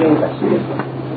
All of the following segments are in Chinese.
天在世界上，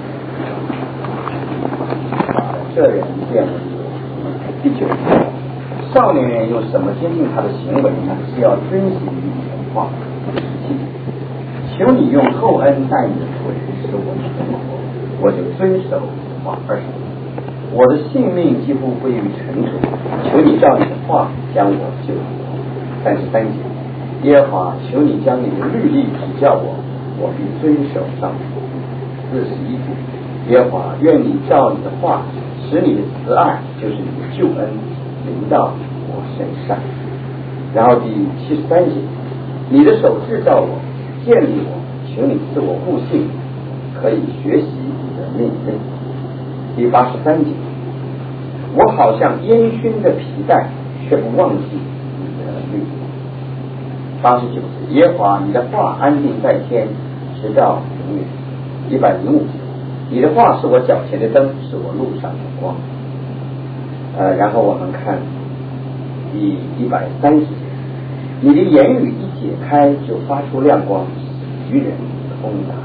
这人变为第9。少年人用什么坚定他的行为呢？是要遵循神话。求你用厚恩待你的仆人，使我存活，我就遵守话20。我的性命几乎归于尘土，求你照你的话将我救活。33节，耶和华，求你将你的律例指教我，我必遵守上主。41节，耶和华，愿你照你的话，使你的慈爱，就是你的救恩，临到我身上。然后第73节，你的手制造我，建立我，求你赐我悟性，可以学习你的命令。第83节，我好像烟熏的皮带，却不忘记你的律。89节，耶和华，你的话安定在天，直到永远。105节，你的话是我脚前的灯，是我路上的光。然后我们看第130节，你的言语一解开，就发出亮光，愚人通达。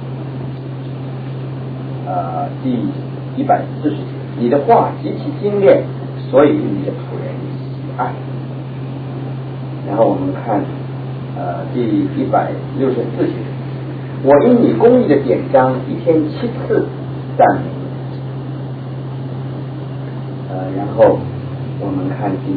第140节，你的话极其精炼，所以你的仆人喜爱。然后我们看第164节，我因你公义的典章，一天7次赞美。然后我们看第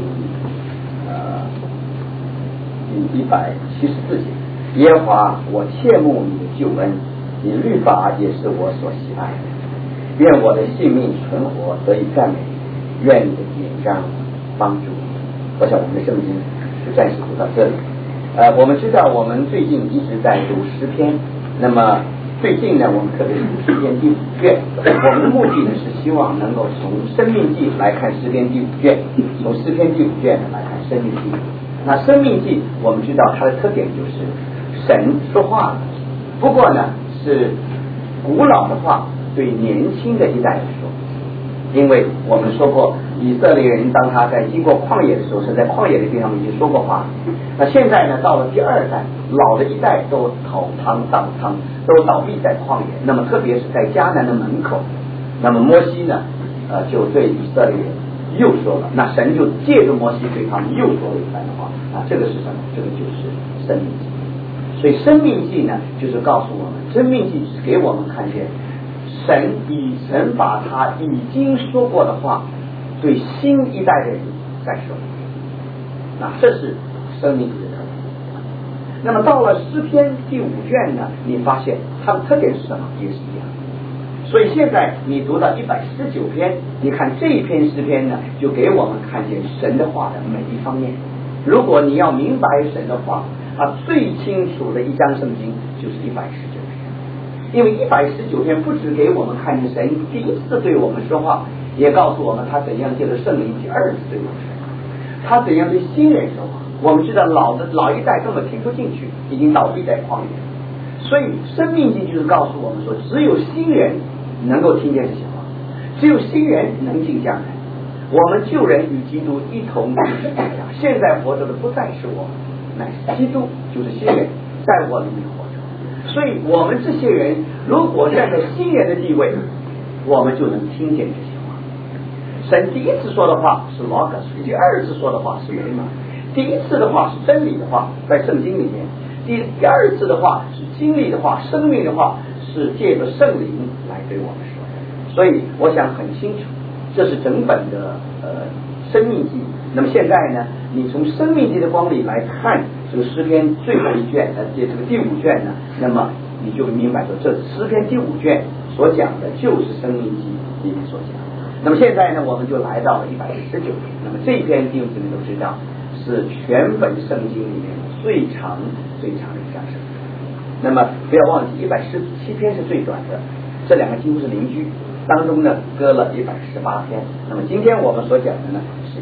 174节，耶和华，我切慕你的救恩，你律法也是我所喜爱的。愿我的性命存活，得以赞美，愿你的典章帮助我。我想我们的圣经就暂时读到这里。我们知道我们最近一直在读诗篇，那么最近呢，我们特别是诗篇第5卷，我们的目的呢是希望能够从生命记来看诗篇第5卷，从诗篇第5卷来看生命记。那生命记我们知道它的特点就是神说话了，不过呢是古老的话对年轻的一代来说，因为我们说过以色列人当他在经过旷野的时候，是在旷野的地方已经说过话。那现在呢，到了第2代，老的一代都倒闭在旷野。那么特别是在迦南的门口，那么摩西呢，就对以色列人又说了，那神就借着摩西对他们又说了一番话。这个是什么？这个就是生命记。所以生命记呢，就是告诉我们，生命记是给我们看见神把他已经说过的话对新一代的人再说。那这是生命记的特点。那么到了诗篇第5卷呢，你发现它的特点是什么？也是一样。所以现在你读到119篇，你看这一篇诗篇呢，就给我们看见神的话的每一方面。如果你要明白神的话，最清楚的一章圣经就是119篇。因为119篇不只给我们看见神第一次对我们说话，也告诉我们他怎样借着圣灵第2次对我们说话，他怎样对新人说话。我们知道老一代根本听不进去，已经倒闭在旷野。所以生命记就是告诉我们说，只有新人能够听见这些话，只有新人能进将来。我们旧人与基督一同进入天家，现在活着的不再是我们，乃是基督，就是新人在我里面活着。所以我们这些人如果站在新人的地位，我们就能听见这些话。神第一次说的话是logos，第2次说的话是rhema。第一次的话是真理的话，在圣经里面；第2次的话是经历的话、生命的话，是借着圣灵来对我们说的。所以我想很清楚，这是整本的生命记。那么现在呢，你从生命记的光里来看这个诗篇最后一卷，这个第5卷呢，那么你就明白说，这诗篇第5卷所讲的就是生命记里面所讲的。那么现在呢，我们就来到了119篇。那么这一篇弟兄姊妹都知道，是全本圣经里面最长的一章圣经。那么不要忘记117篇是最短的，这2个几乎是邻居，当中呢隔了118篇。那么今天我们所讲的呢是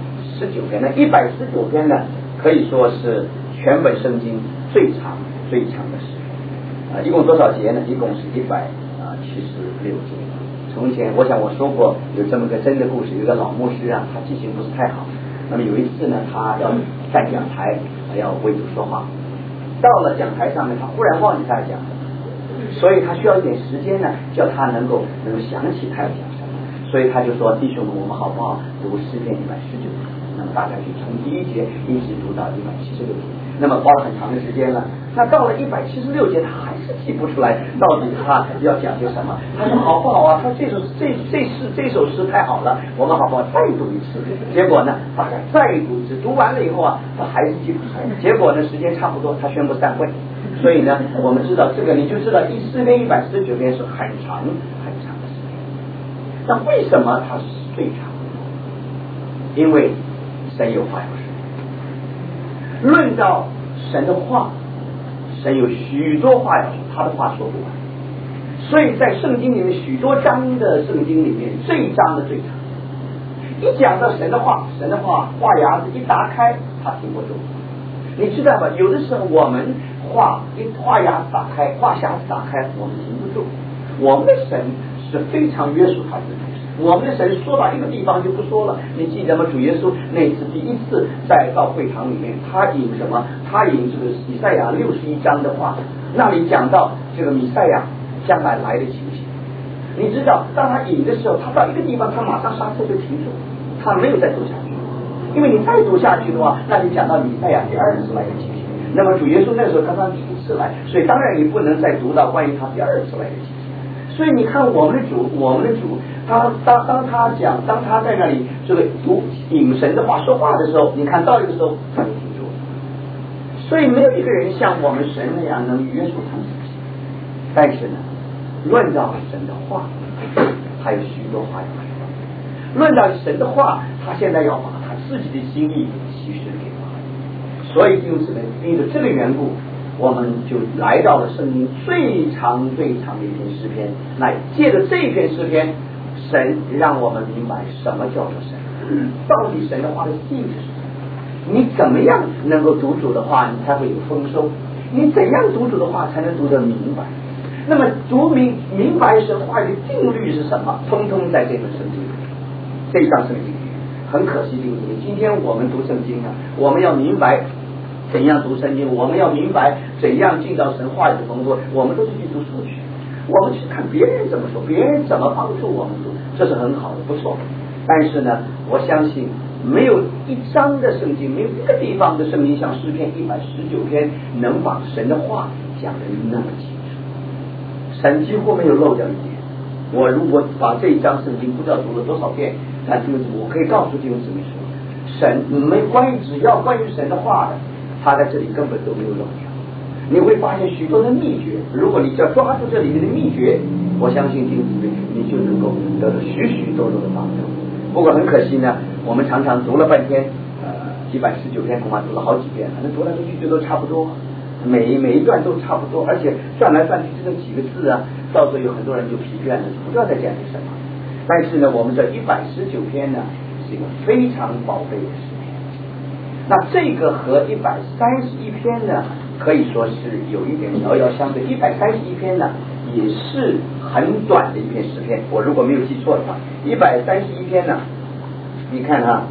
119篇。那119篇呢可以说是全本圣经最长的诗篇。一共多少节呢？一共是176节。从前我想我说过有这么个真的故事，有个老牧师啊，他记性不是太好。那么有一次呢，他要站讲台，要为主说话。到了讲台上呢，他忽然忘记他讲， 所以他需要一点时间呢，叫他能够想起他要讲什么。所以他就说：“弟兄们，我们好不好读诗篇119篇？那么大家就从第1节一直读到176节，那么花了很长的时间了。那到了176节，他还是记不出来到底他要讲些什么。他说好不好啊？他这首诗太好了，我们好不好再读一次？结果呢，大家再读一次，读完了以后啊，他还是记不出来。结果呢，时间差不多，他宣布散会。所以呢，我们知道这个，你就知道诗篇149篇是很长很长的诗篇。那为什么它是最长的？因为神有话要说。论到神的话，神有许多话要说，他的话说不完。所以在圣经里面许多章的圣经里面，这一章的最长。一讲到神的话，话匣子一打开，他停不住。你知道吧？有的时候我们话匣子打开，我们停不住。我们的神是非常约束他自己。我们的神说到一个地方就不说了。你记得吗？主耶稣那次第一次到会堂里面，他引什么？他引这个以赛亚61章的话，那里讲到这个弥赛亚将来的情形。你知道，当他引的时候，他到一个地方，他马上刹车就停住，他没有再读下去。因为你再读下去的话，那你讲到弥赛亚第二次来的情形。那么主耶稣那时候刚刚第一次来，所以当然你不能再读到关于他第二次来的情形。所以你看我们的主，当他在那里这个读引神的话说话的时候，你看到一个时候他就停住了。所以没有一个人像我们神那样能约束他自己。但是呢，论到神的话，还有许多话要说。论到神的话，他现在要把他自己的心意启示给我们。所以弟兄姊妹，因着这个缘故，我们就来到了圣经最长的一篇诗篇。那借着这篇诗篇，神让我们明白什么叫做神，到底神的话的性质是什么。你怎么样能够读主的话，你才会有丰收？你怎样读主的话才能读得明白？那么读明白神话语的定律是什么？通通在这本圣经里，这一章圣经里。很可惜的是，今天我们读圣经啊，我们要明白怎样读圣经，我们要明白怎样进到神话语的丰收，我们都是去读书去，我们去看别人怎么说，别人怎么帮助我们读，这是很好的，不错。但是呢，我相信没有一章的圣经，没有一个地方的圣经像诗篇119篇能把神的话讲得那么清楚，神几乎没有漏掉一点。我如果把这一章圣经不知道读了多少遍，但弟兄姊妹，我可以告诉弟兄姊妹说，神只要关于神的话的，他在这里根本都没有漏掉。你会发现许多的秘诀，如果你只要抓住这里面的秘诀，我相信弟兄姊妹，你就能够得到许多的帮助。不过很可惜呢，我们常常读了半天，119篇恐怕读了好几遍了，那读来读去就都差不多，每一段都差不多，而且转来转去这几个字啊，到时候有很多人就疲倦了，不知道在讲些什么。但是呢，我们这119篇呢是一个非常宝贝的诗篇。那这个和131篇呢，可以说是有一点遥遥相对。131篇呢也是很短的一篇诗篇，我如果没有记错的话，131篇呢，你看啊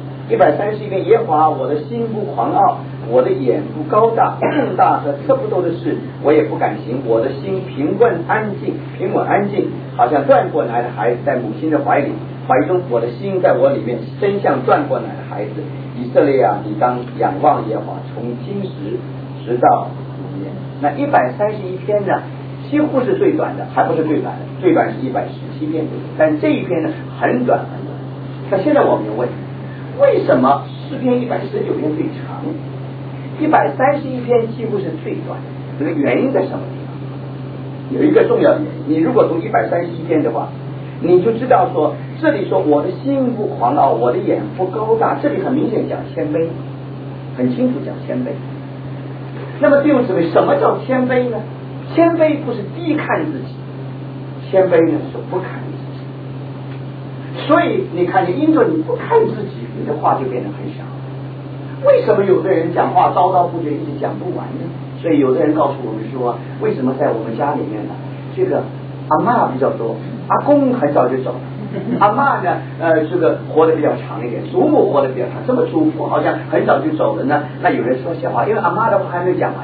，131篇，耶和华，我的心不狂傲，我的眼不高大，重大和测不透的事我也不敢行，我的心平稳安静，好像断过奶的孩子在母亲的怀中，我的心在我里面，真像断过奶的孩子。以色列啊，你当仰望耶和华，从今时直到永远。那131篇呢，几乎是最短的，还不是最短的，最短是117篇，但这一篇呢很短。那现在我们问，为什么诗篇119篇最长，131篇几乎是最短？这个原因在什么地方？有一个重要的原因，你如果读131篇的话，你就知道说，这里说我的心不狂傲，我的眼不高大，这里很明显讲谦卑，很清楚讲谦卑。那么弟兄姊妹，什么叫谦卑呢？谦卑不是低看自己，谦卑呢是不看自己。所以你看，你因着你不看自己，你的话就变得很少。为什么有的人讲话滔滔不绝，一直讲不完呢？所以有的人告诉我们说，为什么在我们家里面呢，这个阿嬷比较多，阿公很早就走了，阿嬷呢这个活得比较长一点，祖母活得比较长，这么祖父好像很早就走了呢？那有人说笑话，因为阿嬷的话还没有讲完，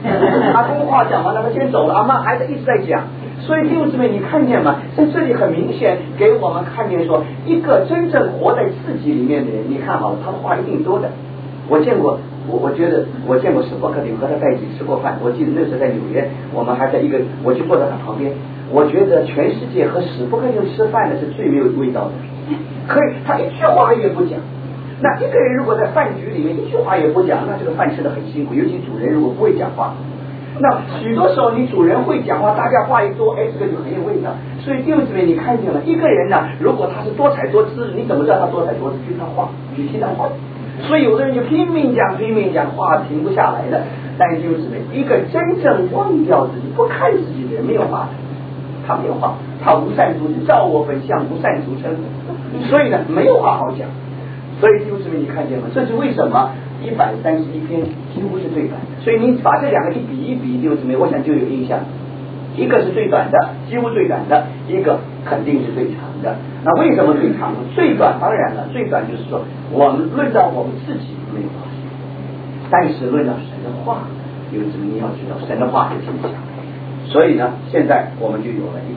他通话讲完了，他先走了，阿妈还在一直在讲。所以弟兄姊妹，你看见吗？在这里很明显给我们看见说，一个真正活在自己里面的人，你看好了，他的话一定多的。我见过，我觉得我见过史伯克林和他在一起吃过饭。我记得那时候在纽约，我们还在一个，我就坐在他旁边。我觉得全世界和史伯克林吃饭的是最没有味道的，可以他一句话也不讲。那一个人如果在饭局里面一句话也不讲，那这个饭吃得很辛苦，尤其主人如果不会讲话。那许多时候你主人会讲话，大家话一多，这个就很有味道。所以弟兄姊妹，你看见了一个人呢，如果他是多彩多姿，你怎么知道他多彩多姿？就是他话，你听他话。所以有的人就拼命讲话，停不下来的。但是弟兄姊妹，一个真正忘掉自己、不看自己的人没有话，他没有话，他无善足照我本相，无善足称。所以呢，没有话好讲。所以弟兄姊妹，你看见吗？这是为什么131篇几乎是最短的。所以你把这两个一比一比，弟兄姊妹，我想就有印象。一个是最短的，几乎最短的；一个肯定是最长的。那为什么最长呢？最短当然了，最短就是说，我们论到我们自己没有关系，但是论到神的话，有什么你要知道，神的话是挺强的。所以呢，现在我们就有了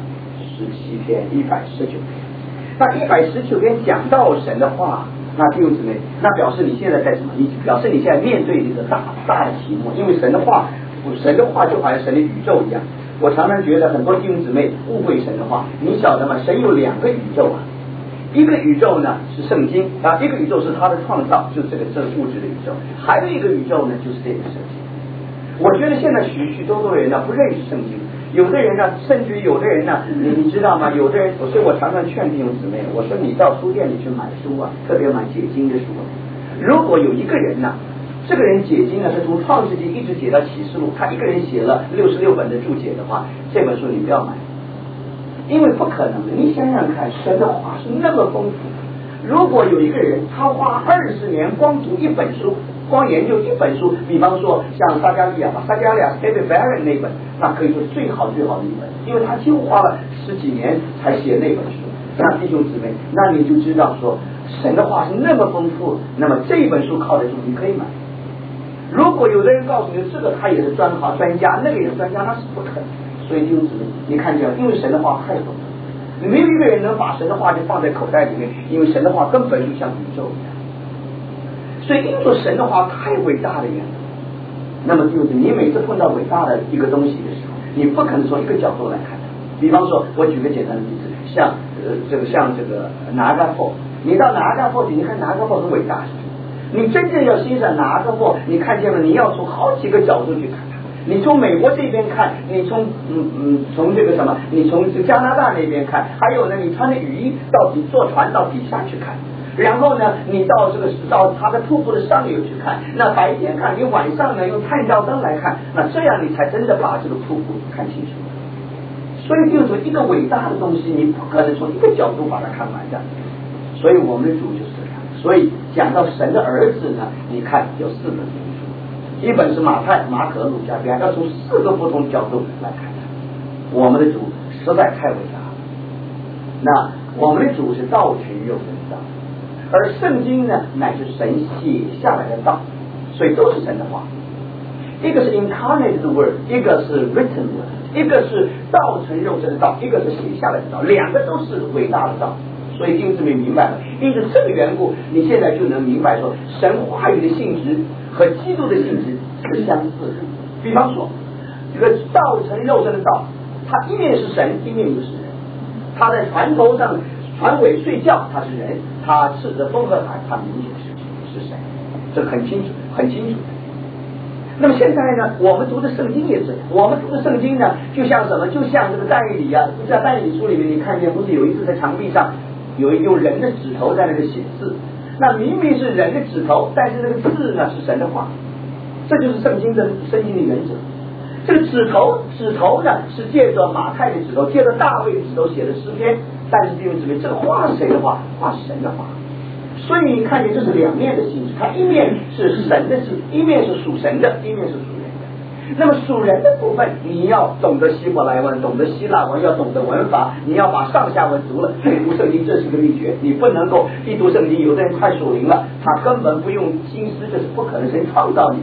117篇、119篇。那119篇讲到神的话，那弟兄姊妹，那表示你现在在什么？你表示你现在面对这个大的题目，因为神的话就好像神的宇宙一样。我常常觉得很多弟兄姊妹误会神的话，你晓得吗？神有2个宇宙啊，一个宇宙呢是圣经啊，一个宇宙是他的创造，就是这个物质的宇宙，还有一个宇宙呢就是这个圣经。我觉得现在许多人呢不认识圣经，有的人呢，甚至于有的人呢，你知道吗？有的人，所以我常常劝弟兄姊妹，我说你到书店里去买书啊，特别买解经的书。如果有一个人呢，这个人解经呢是从创世纪一直解到启示录，他一个人写了66本的注解的话，这本书你不要买，因为不可能的。你想想看，神的话是那么丰富，如果有一个人他花20年光读一本书，光研究一本书，比方说像撒迦利亚 David Barron 那本，那可以说最好的一本，因为他几乎花了10几年才写那本书。那弟兄姊妹，那你就知道说神的话是那么丰富，那么这本书靠得住，你可以买。如果有的人告诉你这个他也是专家，那个也是专家，那是不可能。所以弟兄姊妹，你看见了，因为神的话太丰富，没有一个人能把神的话就放在口袋里面，因为神的话根本就像宇宙一样。所以因为神的话太伟大了呀。那么就是你每次碰到伟大的一个东西的时候，你不可能从一个角度来看它。比方说，我举个简单的例子，像这个拿加佛，你到拿加佛去，你看拿加佛很伟大，是不是？你真正要欣赏拿加佛，你看见了，你要从好几个角度去看它。你从美国这边看，你从这个什么，你从加拿大那边看，还有呢，你穿的雨衣到底坐船到底下去看。然后呢，你到它的瀑布的上游去看，那白天看，你晚上呢用探照灯来看，那这样你才真的把这个瀑布看清楚。所以就是说，一个伟大的东西，你不可能从一个角度把它看完的。所以我们的主就是这样。所以讲到神的儿子呢，你看有4本书，一本是马太、马可、路加，要从4个不同角度来看它。我们的主实在太伟大了。那我们的主是道成肉身的道。而圣经呢，乃是神写下来的道，所以都是神的话。一个是 incarnate word， 一个是 written word， 一个是道成肉身的道，一个是写下来的道，2个都是伟大的道。所以弟兄姊妹明白了，因此这个缘故，你现在就能明白说，神话语的性质和基督的性质是相似的。比方说，这个道成肉身的道，它一面是神，一面又是人。他在船头上船尾睡觉，他是人；他斥着风和海，他明显是神，这很清楚，很清楚。那么现在呢，我们读的圣经也是，我们读的圣经呢，就像什么？就像这个但以理啊，在但以理书里面，你看见不是有一次在墙壁上有用人的指头在那个写字？那明明是人的指头，但是那个字呢是神的话，这就是圣经的原则。这个指头呢是借着马太的指头，借着大卫的指头写的诗篇，但是弟兄姊妹，这个话是谁的话？话是神的话。所以你看见这是2面的性质，它一面是神的字，一面是属神的，一面是属人的。那么属人的部分，你要懂得希伯来文，懂得希腊文，要懂得文法，你要把上下文读了，读圣经，这是个秘诀。你不能够一读圣经，有的人太属灵了，他根本不用心思，这是不可能，神创造你。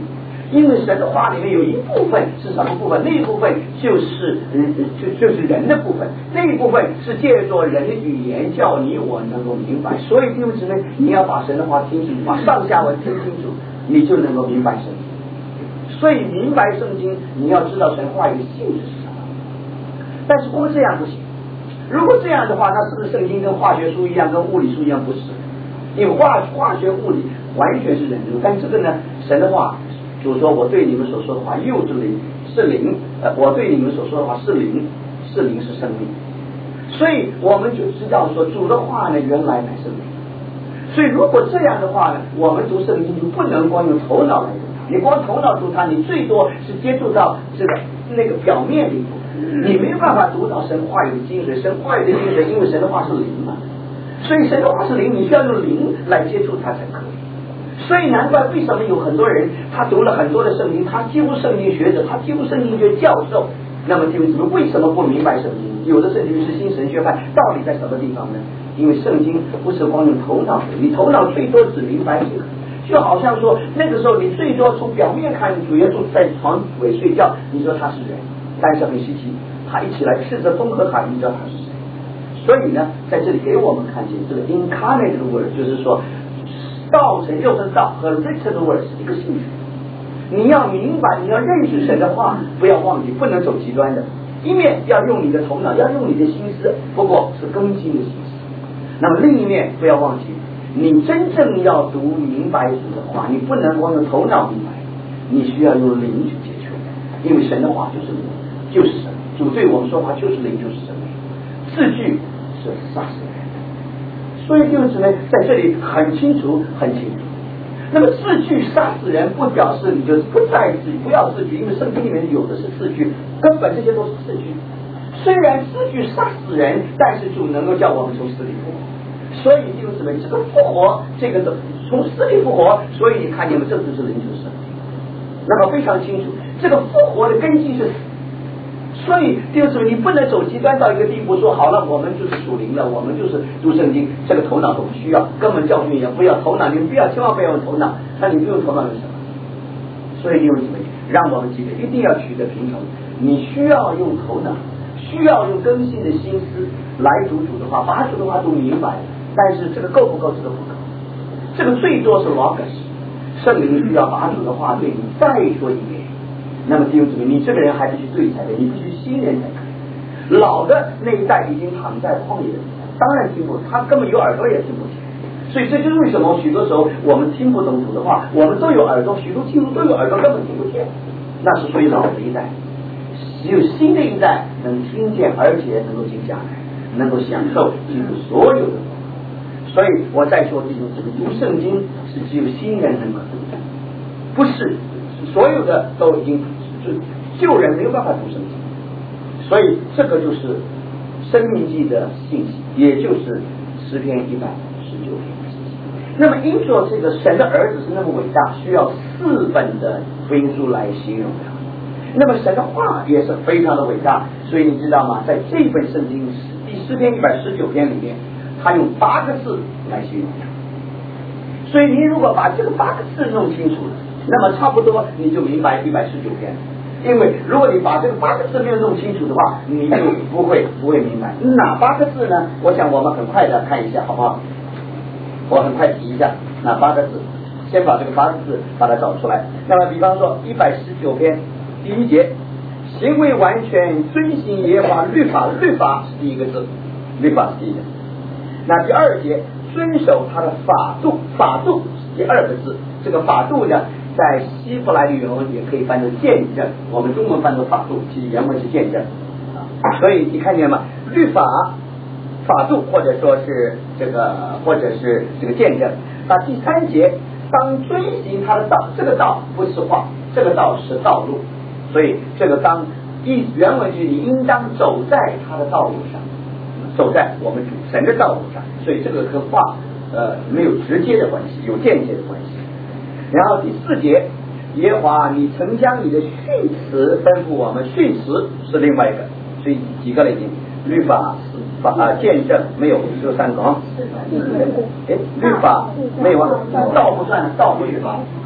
因为神的话里面有一部分是什么部分？那一部分就是人的部分，那一部分是借着人的语言叫你我能够明白。所以弟兄姊妹，你要把神的话听清楚，把上下文听清楚，你就能够明白圣经。所以明白圣经，你要知道神话语的性质是什么。但是光这样不行，如果这样的话，那是不是圣经跟化学书一样，跟物理书一样？不是，因为化学物理完全是人读，但这个呢，神的话，主说我对你们所说的话又是灵，是灵，我对你们所说的话是灵，是灵是生命。所以我们就知道说主的话呢，原来乃是灵。所以如果这样的话呢，我们读圣经就不能光用头脑来读它，你光头脑读它，你最多是接触到这个那个表面的一部分，你没有办法读到神话语的精髓。神话语的精髓，因为神的话是灵嘛，所以神的话是灵，你需要用灵来接触它才可以。所以难怪为什么有很多人他读了很多的圣经，他几乎圣经学者，他几乎圣经学教授，那么弟兄姊妹为什么不明白圣经？有的甚至于是新神学派，到底在什么地方呢？因为圣经不是光用头脑学，你头脑最多只明白这个，就好像说那个时候你最多从表面看，主耶稣在床尾睡觉，你说他是人，但是很稀奇，他一起来斥责风和海，你知道他是谁？所以呢，在这里给我们看见这个 incarnate word， 就是说道成肉身道和 written word 是一个性质。你要明白，你要认识神的话，不要忘记，不能走极端的。一面要用你的头脑，要用你的心思，不过是更新的心思。那么另一面不要忘记，你真正要读明白主的话，你不能光用头脑明白，你需要用灵去解决。因为神的话就是灵，就是神。主对我们说话就是灵，就是神。字句是杀死人的，所以弟兄姊妹在这里很清楚，很清楚。那么字句杀死人，不表示你就是不在字句，不要字句，因为圣经里面有的是字句，根本这些都是字句。虽然字句杀死人，但是主能够叫我们从死里复活。所以弟兄姊妹，这个复活，这个从死里复活，所以你看见了，这就是灵就是神。那么非常清楚，这个复活的根基是死。所以弟兄姊妹，你不能走极端到一个地步，说好了，我们就是属灵的，我们就是读圣经，这个头脑都不需要，根本教训也不要头脑，你们不要，千万不要用头脑。那你不用头脑有什么？所以弟兄姊妹，让我们记得一定要取得平衡。你需要用头脑，需要用更新的心思来读主的话，把主的话读明白。但是这个够不够？这个不够。这个最多是 logos， 圣灵需要把主的话对你再说一遍。那么弟兄姊妹，你这个人还是去对才对，你必须新人才可以。老的那一代已经躺在旷野，当然听不，他根本有耳朵也听不见。所以这就是为什么许多时候我们听不懂主的话，我们都有耳朵，许多基督徒都有耳朵，根本听不见。那是属于老的一代，只有新的一代能听见，而且能够静下来，能够享受基督所有的。所以我再说弟兄姊妹，读圣经是只有新人能够读的，不是所有的都已经旧人没有办法读圣经。所以这个就是申命记的信息，也就是诗篇119篇的信息。那么因着这个神的儿子是那么伟大，需要4本的福音书来形容他。那么神的话也是非常的伟大，所以你知道吗？在这本圣经第诗篇119篇里面，他用8个字来形容他。所以你如果把这个8个字弄清楚了，那么差不多你就明白119篇。因为如果你把这个8个字没有弄清楚的话，你就不会明白哪8个字呢？我想我们很快的看一下好不好？我很快提一下哪8个字，先把这个8个字把它找出来。那么比方说119篇第1节，行为完全遵行耶和华律法，律法是第一个字，律法是第一个。那第2节，遵守他的法度，法度是第2个字。这个法度呢，在希伯来的原文也可以翻作见证，我们中文翻作法度，其实原文是见证。所以你看见吗？律法、法度，或者说是这个，或者是这个见证。那第3节，当遵行他的道，这个道不是话，这个道是道路。所以这个当原文句，你应当走在他的道路上，走在我们主神的道路上。所以这个和话没有直接的关系，有间接的关系。然后第4节，耶和华你曾将你的训词吩咐我们，训词是另外一个，所以几个了已经，律法、见证没有，只有3个啊。律法没有啊，道不算，道不律法，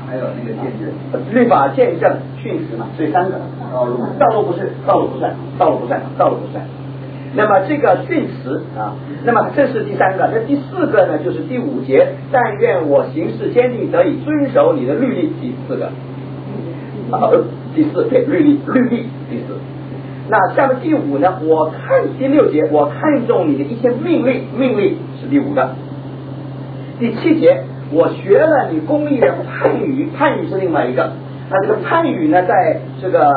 还有那个见证， 律法、见证、训词嘛，所以三个。道路不算。那么这个训词啊，那么这是第三个。那第四个呢，就是第5节，但愿我行事坚定，得以遵守你的律例。第4个，第4对律例第4。那下面第5呢？我看第6节，我看重你的一些命令是第5个。第7节，我学了你公义的判语是另外一个。那这个判语呢，在这个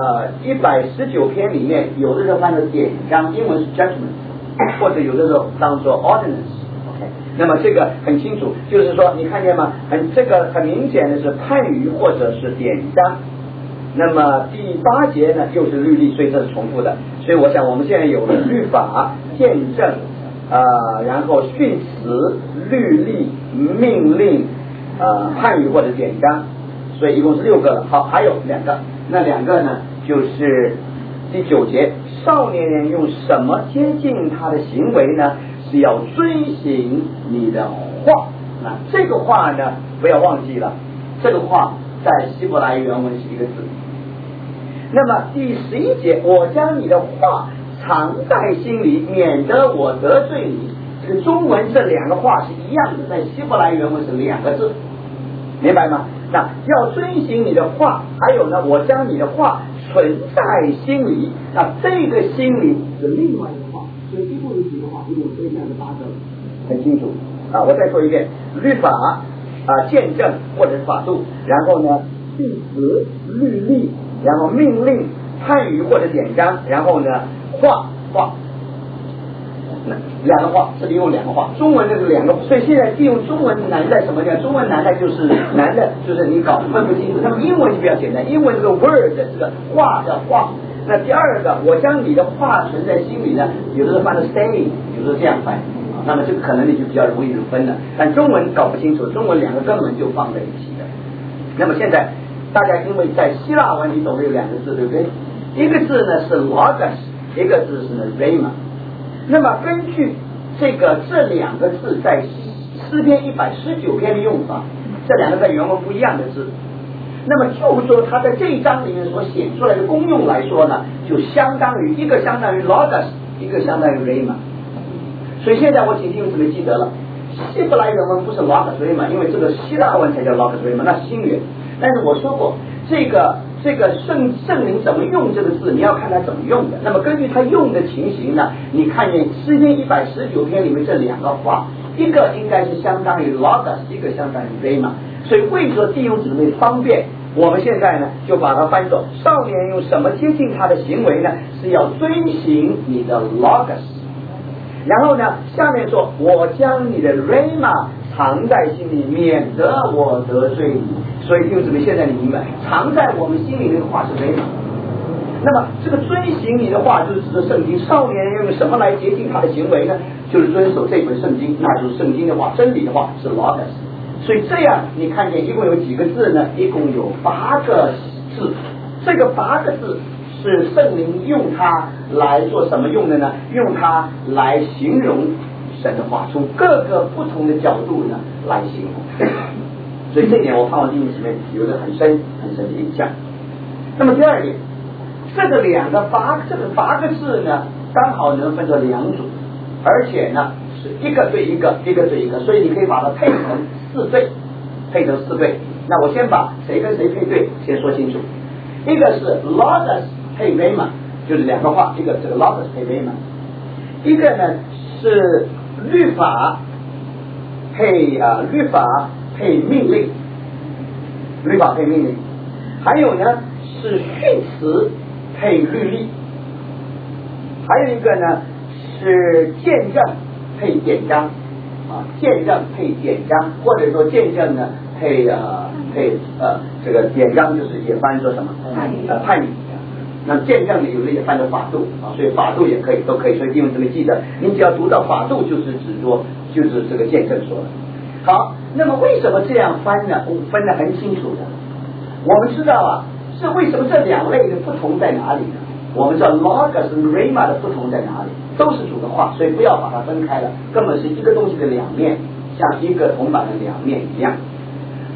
119篇里面，有的时候翻成典章，英文是 judgment， 或者有的时候当做 ordinance。OK， 那么这个很清楚，就是说你看见吗？这个很明显的是判语或者是典章。那么第8节呢，又是律例，所以这是重复的。所以我想我们现在有了律法、见证，然后训词、律例、命令、判语或者典章。所以一共是6个了。好，还有2个，那2个呢，就是第9节，少年人用什么接近他的行为呢？是要遵行你的话。那这个话呢，不要忘记了，这个话在希伯来原文是一个字。那么第11节，我将你的话藏在心里，免得我得罪你。这个中文这2个话是一样的，在希伯来原文是2个字，明白吗？那要遵行你的话，还有呢，我将你的话存在心里。那这个心里是另外一个话，所以一共有几个话？一共可以这样的8个，很清楚啊。我再说一遍，律法见证或者是法度，然后呢训词、律例，然后命令、判语或者典章，然后呢话。2个话，这里用2个话，中文这个2个，所以现在利用中文难在什么地方？中文难的就是你搞分不清楚。那么英文就比较简单，英文这个 word 这个话叫话。那第2个，我将你的话存在心里呢，有的是翻的 saying， 有的是这样翻，那么这个可能你就比较容易分了。但中文搞不清楚，中文2个根本就放在一起的。那么现在大家因为在希腊文里总会有2个字，对不对？一个字呢是 logos， 一个字是 rhema。那么根据这2个字在诗篇119篇的用法，这2个在原文不一样的字，那么就说它在这一章里面所显出来的功用来说呢，就相当于一个相当于 logos， 一个相当于 rhema。所以现在我请弟兄姊妹记得了，希伯来原文不是 logos rhema， 因为这个希腊文才叫 logos rhema， 那是新约。但是我说过这个圣灵怎么用这个字，你要看他怎么用的。那么根据他用的情形呢，你看见诗篇119篇里面这2个话，一个应该是相当于 logos， 一个相当于 rhema。所以为说弟兄姊妹方便，我们现在呢就把它翻作少年用什么接近他的行为呢？是要遵行你的 logos。然后呢，下面说我将你的 rhema 藏在心里，免得我得罪你。所以弟兄姊妹，现在你明白，藏在我们心里那个话是 rhema。那么这个遵行你的话，就是指的圣经。少年人用什么来接近他的行为呢？就是遵守这本圣经，那就是圣经的话，真理的话是 logos。所以这样你看见一共有几个字呢？一共有8个字。这个8个字是圣灵用它来做什么用的呢？用它来形容神的话，从各个不同的角度呢来形容。所以这一点我盼望弟兄姊妹有一个很深的印象。那么第2点，这个8个字呢，刚好能分成2组，而且呢是一个对一个，一个对一个，所以你可以把它配成4对，那我先把谁跟谁配对先说清楚。一个是 logos 配 rhema， 就是2个话，一个这个 logos 配 rhema。一个呢是律法配命令，还有呢是训词配律例，还有一个呢是见证配典章或者说见证呢配这个典章就是也翻作什么判语。那见证呢有的也翻作法度所以法度也可以，都可以。所以弟兄姊妹记得，你只要读到法度，就是这个见证说的。好，那么为什么这样翻呢？分得很清楚的。我们知道是为什么这2类的不同在哪里呢？我们知道 logos 和 rhema 的不同在哪里？都是主的话，所以不要把它分开了，根本是一个东西的2面，像一个铜板的2面一样。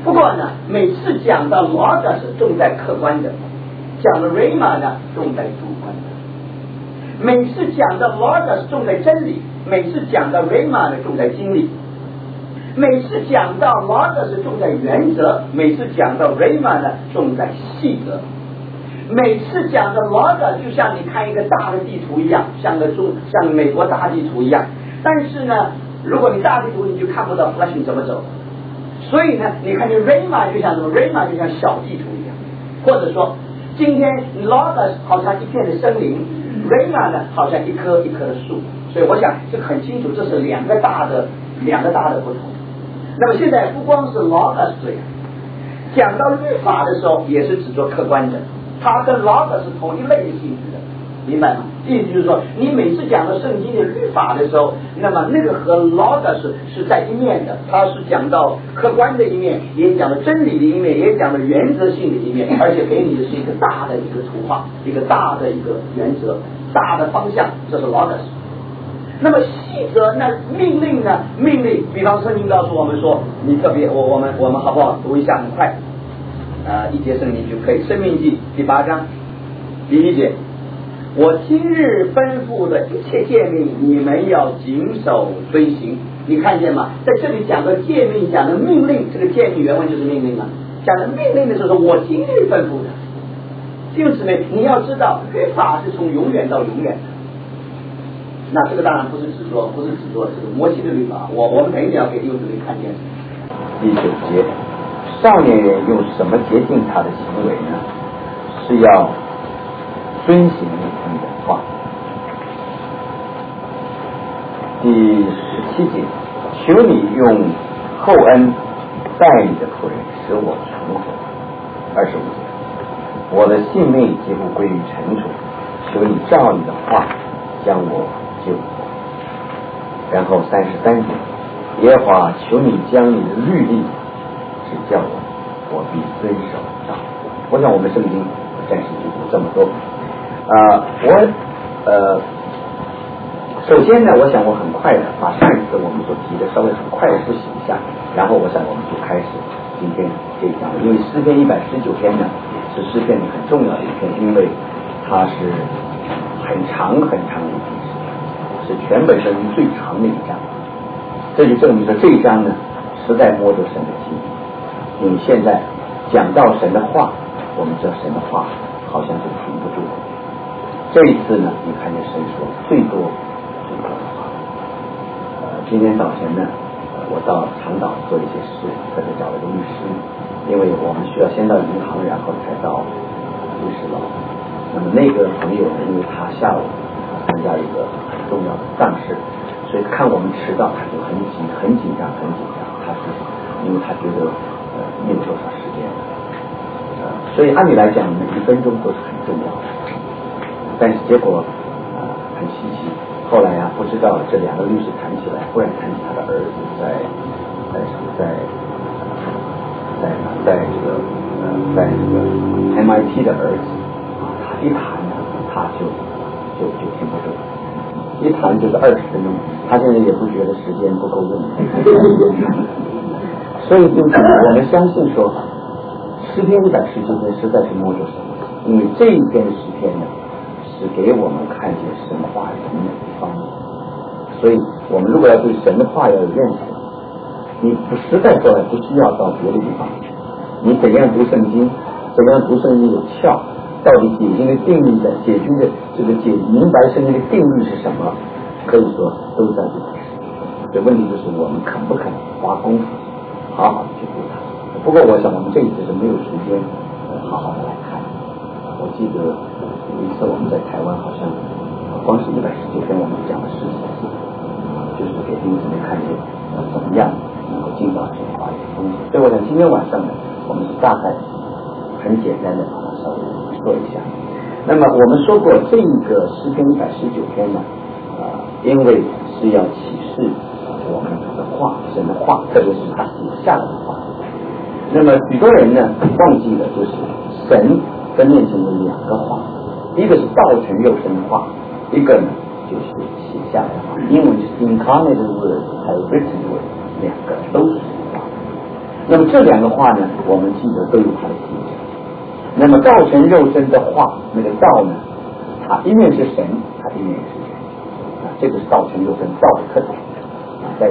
不过呢，每次讲到 logos 重在客观的，讲的 rhema 呢重在主观的。每次讲到 logos 重在真理，每次讲到 rhema 呢重在经历。每次讲到 logos 重在原则，每次讲到 rhema 呢重在细则。每次讲的 logos 就像你看一个大的地图一样，像美国大地图一样，但是呢，如果你大地图你就看不到 Flushing 怎么走，所以呢，你看见 rhema 就像什么 ？rhema 就像小地图一样，或者说，今天 logos 好像一片的森林 ，rhema 呢好像一棵一棵的树，所以我想这个很清楚，这是两个大的不同。那么现在不光是 logos 这样，讲到律法的时候，也是只做客观的，它跟 logos 是同一类的性质的，明白吗？意思就是说，你每次讲到圣经的律法的时候，那么那个和 logos 是在一面的，它是讲到客观的一面，也讲到真理的一面，也讲到原则性的一面，而且给你的是一个大的一个图画，一个大的一个原则，大的方向，这是 logos。那么细则那命令呢？命令，比方圣经告诉我们说，你特别我们好不好读一下？很快，一节圣经就可以。申命记第8章第1节，我今日吩咐的一切诫命，你们要谨守遵行。你看见吗？在这里讲的诫命，讲的命令，这个诫命原文就是命令了。讲的命令的时候，我今日吩咐的，弟兄姊妹，你要知道，律法是从永远到永远的。那这个当然不是只做这个摩西的律法，我们每年要给幼稚园看见。第9节，少年人用什么洁净他的行为呢？是要遵行你的话。第17节，求你用厚恩待你的仆人，使我存活。25节，我的性命几乎归于尘土，求你照你的话将我救活。然后33节，耶和华求你将你的律例指教我必遵守到。我想我们圣经暂时就读这么多。首先呢，我想我很快的把上一次我们所提的稍微很快的复习一下，然后我想我们就开始今天这一章，因为诗篇119篇呢是诗篇很重要的一篇，因为它是很长的一篇诗，是全本圣经最长的一章。这就证明说这一章呢实在摸着神的心，因为现在讲到神的话，我们知道神的话好像是停不住的。这一次呢，你看见神说最多的话。今天早晨呢，我到长岛做一些事，特别找了个律师，因为我们需要先到银行，然后才到律师楼。那么那个朋友呢，因为他下午参加一个很重要的丧事，所以看我们迟到，他就很紧张。他是因为他觉得没有多少时间，所以按理来讲，每1分钟都是很重要的。但是结果很稀奇，后来不知道这2个律师谈起来，忽然谈起他的儿子在这个 MIT 的儿子他一谈呢，他就停不住，一谈就是20分钟，他现在也不觉得时间不够用。所以就是我们相信说，诗篇119篇实在是摸着神，因为这一篇诗篇呢是给我们看见神话人的一方面，所以我们如果要对神的话要有认识，你实在说不需要到别的地方，你怎样读圣经，怎样读圣经有窍，到底解经的定律的解经的明白圣经的定律是什么，可以说都在这里。所以问题就是我们肯不肯花功夫好好的去读它。不过我想我们这一次是没有时间好好的来看。我记得有一次我们在台湾，好像光是119篇我们讲了14次，就是给弟兄姊妹看见怎么样能够进到神话里的东西。所以我想今天晚上呢，我们是大概很简单的把它稍微做一下。那么我们说过这个诗篇119篇呢，因为是要启示我们的话，神的话，特别是他写下来的话。那么许多人呢忘记了，就是神跟面前有2个话，一个是道成肉身的话，一个呢就是写下来的话，英文就是 incarnate word 还有 written word，2个都是神的话。 那么这两个话呢，我们记得都有它的性质。那么道成肉身的话，那个道呢，它一面是神，它一面是人这个是道成肉身道的特点在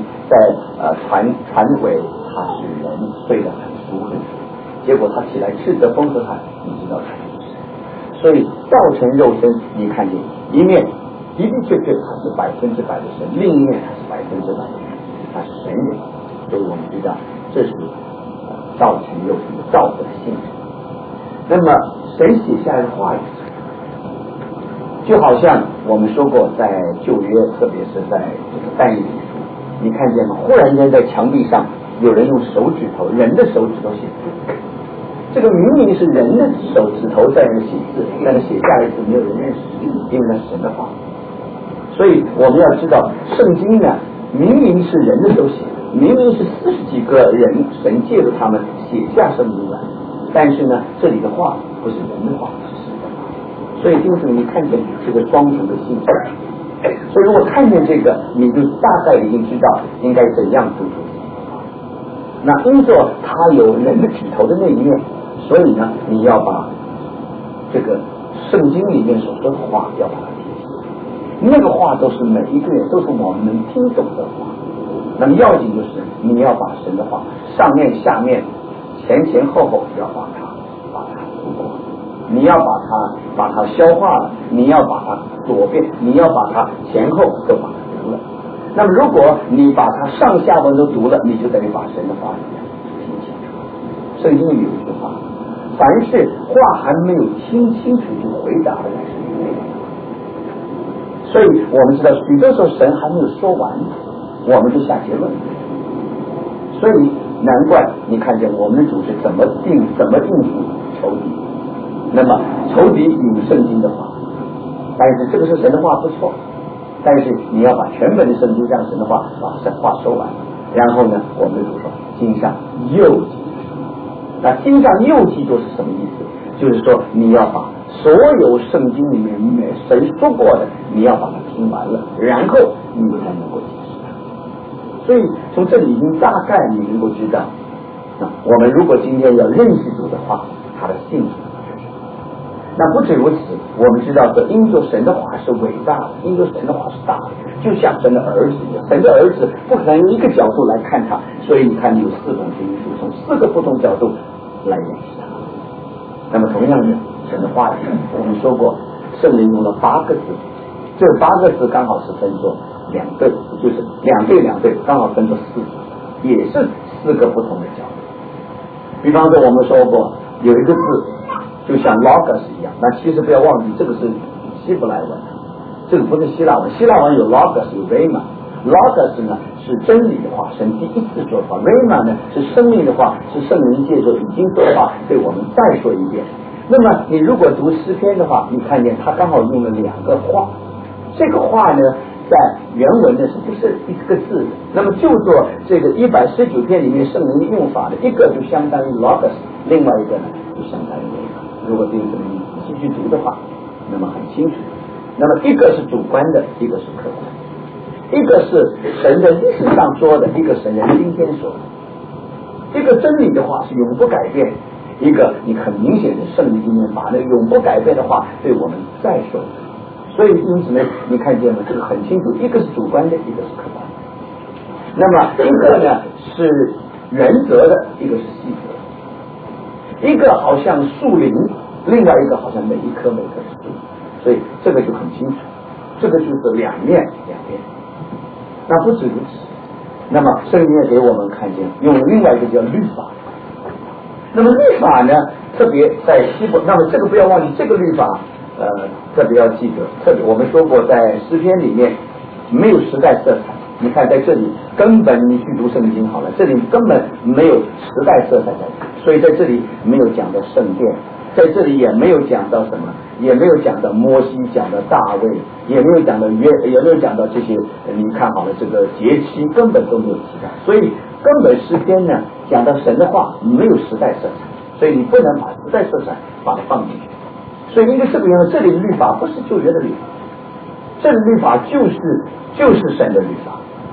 传为他是人，睡得很熟很熟，结果他起来斥责风和海，你知道他是神。所以道成肉身，你看见一面的的确确他是100%的神，另一面他是100%的人，他是神人。所以我们知道这是道成肉身的道德的性质。那么神写下来的话语，就好像我们说过，在旧约，特别是在这个但以理书，你看见吗？忽然间在墙壁上有人用手指头，人的手指头写字，这个明明是人的手指头在那写字，但是写下来是没有人认识，因为那是神的话。所以我们要知道，圣经呢，明明是人的手写的，明明是40几个人神借着他们写下圣经来，但是呢，这里的话不是人的话，是神的话。所以就是你看见这个双重的性质。所以如果看见这个，你就大概已经知道应该怎样读出神的话。那因着它有人的指头的那一面，所以呢，你要把这个圣经里面所说的话要把它贴起，那个话都是每一个人都是我们能听懂的话。那么要紧就是你要把神的话上面下面前前后后要把它读过，你要把它消化了，你要把它左边，你要把它前后都把它读了。那么如果你把它上下文都读了，你就等于把神的话听清楚。圣经里有一句话，凡是话还没有听清楚就回答的乃是愚昧人。所以我们知道许多时候神还没有说完，我们就下结论。所以难怪你看见我们的主是怎么应付仇敌。那么仇敌有圣经的话，但是这个是神的话不错，但是你要把全本的圣经让神的话把神话说完，然后呢，我们就说经上又记。那经上又记就是什么意思？就是说你要把所有圣经里面神说过的，你要把它听完了，然后你才能够解释它。所以从这里已经大概你能够知道，我们如果今天要认识主的话，它的性质。那不止如此，我们知道这因着神的话是伟大的，因着神的话是大的，就像神的儿子一样。神的儿子不可能用一个角度来看他，所以你看有4种因素，从4个不同角度来认识他。那么同样的，神的话语，我们说过，圣灵用了8个字，这8个字刚好是分作2对，就是2对，刚好分作4组，也是4个不同的角度。比方说我们说过有一个字就像 logos 一样，那其实不要忘记这个是希伯来文，这个不是希腊文。希腊文有 logos 有 rhema，logos 呢是真理的话，神第一次说话， rhema 呢是生命的话，是圣灵借着已经说话对我们再说一遍。那么你如果读诗篇的话，你看见他刚好用了2个话，这个话呢在原文呢是不是一个字？那么就做这个119篇里面圣灵用法的，一个就相当于 logos， 另外一个呢就相当于 rhema。如果对这个你继续读的话，那么很清楚。那么一个是主观的，一个是客观的，一个是神在历史上说的，一个神在今天说的。一个真理的话是永不改变，一个你很明显的圣经里面把那个永不改变的话对我们再说。所以因此呢，你看见吗？这个很清楚，一个是主观的，一个是客观的。那么一个呢是原则的，一个是细则。一个好像树林，另外一个好像每一棵是树，所以这个就很清楚，这个就是两面。那不止如此，那么圣经也给我们看见用另外一个叫律法。那么律法呢，特别在希伯，那么这个不要忘记，这个律法特别要记得，特别我们说过在诗篇里面没有时代色彩。你看在这里根本你去读圣经好了，这里根本没有时代色彩在这里，所以在这里没有讲到圣殿，在这里也没有讲到什么，也没有讲到摩西，讲到大卫，也没有讲到也没有讲到这些你看好了这个节期根本都没有提到，所以根本诗篇呢讲到神的话没有时代色彩，所以你不能把时代色彩把它放进去。所以因为这个原因，这里的律法不是旧约的律法，这里律法就是神的律法。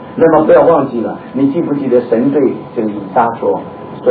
那么不要忘记了，你记不记得神对这个以撒说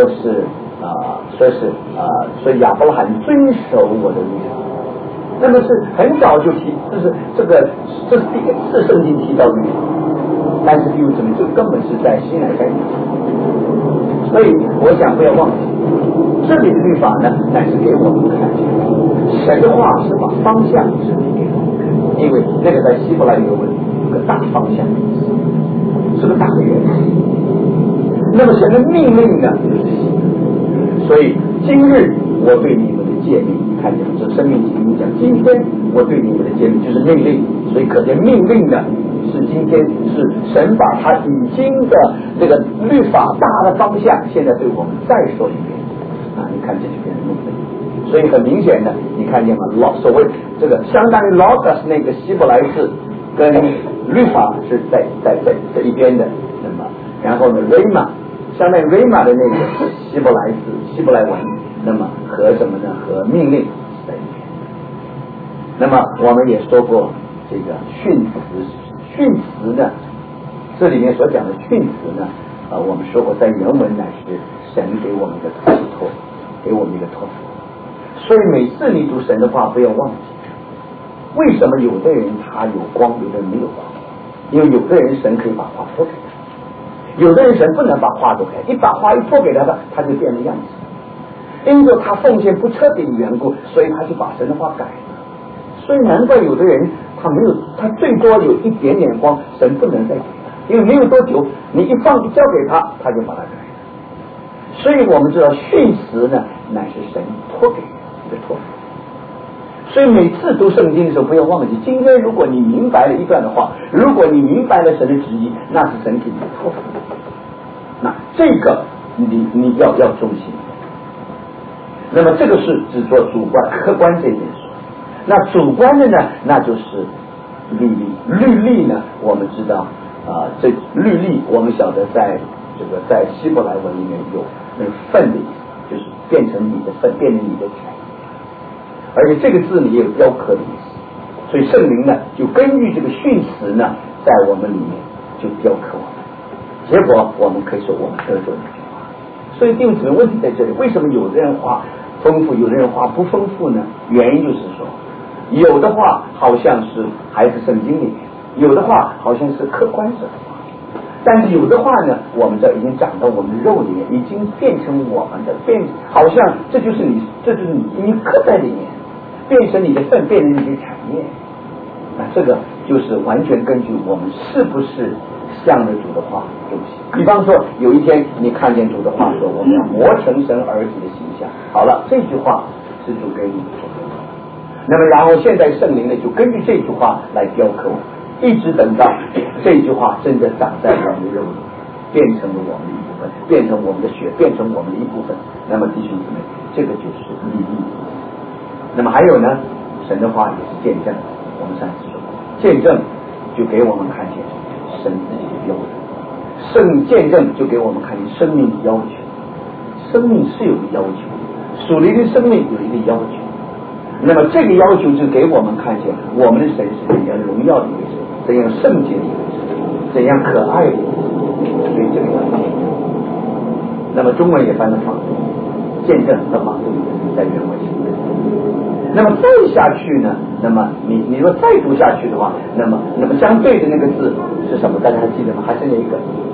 说亚伯拉罕遵守我的律法，那么是很早就提，这是第一次圣经提到律法，但是弟兄姊妹，这根本是在西乃山以前，所以我想不要忘记，这里的律法呢，乃是给我们看见神的话是把方向指明给我们看，因为那个在希伯来原文有个大方向，是个大的原则。那么神的命令呢，所以今日我对你们的诫命，你看见这生命记里讲，今天我对你们的诫命就是命令，所以可见命令呢是今天是神把他已经的这个律法大的方向，现在对我们再说一遍啊！你看这就变成命令，所以很明显的，你看见吗？所谓这个相当于 logos 那个希伯来字跟律法是在这一边的，那么然后呢 rama 相当于 rama 的那个是希伯来字希伯来文，那么和什么呢？和命令在一边。那么我们也说过这个训词呢，这里面所讲的训词呢，我们说过在原文乃是神给我们的寄托，给我们一个托付。所以每次你读神的话，不要忘记，为什么有的人他有光，有的人没有光？因为有的人神可以把话托给他，有的人神不能把话都给他，一把话一托给他，他就变了样子。因着他奉献不彻底的缘故，所以他就把神的话改了。所以难怪有的人他没有，他最多有一点点光，神不能再给他，因为没有多久，你一交给他，他就把它改了。所以我们知道训词呢，乃是神托给一个托付。所以每次读圣经的时候，不要忘记，今天如果你明白了一段的话，如果你明白了神的旨意，那是神给你的托付。那这个你要忠心。那么这个是只做主观客观这件事。那主观的呢，那就是律例。律例呢，我们知道这律例我们晓得在希伯来文里面有那个份的意思，就是变成你的份，变成你的产业。而且这个字呢也有雕刻的意思，所以圣灵呢就根据这个训词呢，在我们里面就雕刻我们，结果我们可以说我们得着一句话。所以弟兄姊妹，问题在这里，为什么有的人话丰富，有的人话不丰富呢？原因就是说，有的话好像是还是圣经里面，有的话好像是客观者的话，但是有的话呢，我们这已经长到我们的肉里面，已经变成我们的，好像这就是你刻在里面，变成你的份，变成你的产业。那这个就是完全根据我们是不是向着主的话东西。比方说有一天你看见主的话说我们要磨成神儿子的形象，好了，这句话是主给你的。那么然后现在圣灵呢就根据这句话来雕刻我们，一直等到这句话真的长在我们的肉里，变成了我们的一部分，变成我们的血，变成我们的一部分。那么弟兄姊妹，这个就是律例。那么还有呢，神的话也是见证，我们上次说过，见证就给我们看见神自己的标准，圣见证就给我们看见生命的要求，生命是有个要求，属灵的生命有一个要求。那么这个要求就给我们看见我们的神是怎样荣耀的一位神，怎样圣洁的一位神，怎样可爱的一位神，所以这个要求。那么中文也翻得法度，见证和法度在原文里面。那么再下去呢，那么你如果再读下去的话，那么相对的那个字是什么？大家还记得吗？还是哪一个？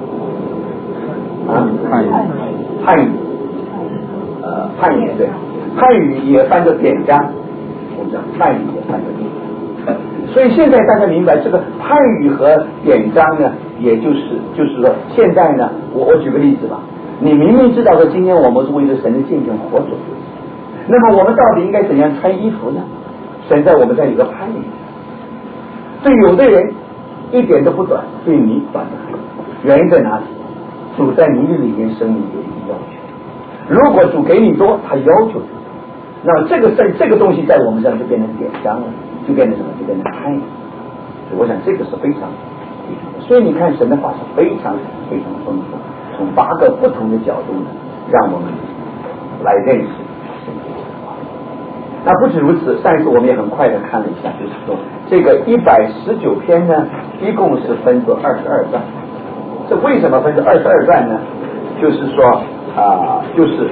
汉语汉语对，汉语也翻作典章，我们讲汉语也翻作典章。所以现在大家明白这个汉语和典章呢，也就是说现在呢，我举个例子吧，你明明知道说今天我们是为了神的见证活着，那么我们到底应该怎样穿衣服呢？神在我们这有个判语，对有的人一点都不短，对你短的很。原因在哪里？主在你的里面生命有一个要求，如果主给你多，他要求你，那么这个东西在我们这样就变成典章了，就变成什么？就变成判语。所以我想这个是非常所以你看神的话是非常非常丰富，从8个不同的角度呢，让我们来认识。那不止如此，上一次我们也很快的看了一下，就是说这个119篇呢，一共是分作22章， 这为什么分成22段呢？就是说就是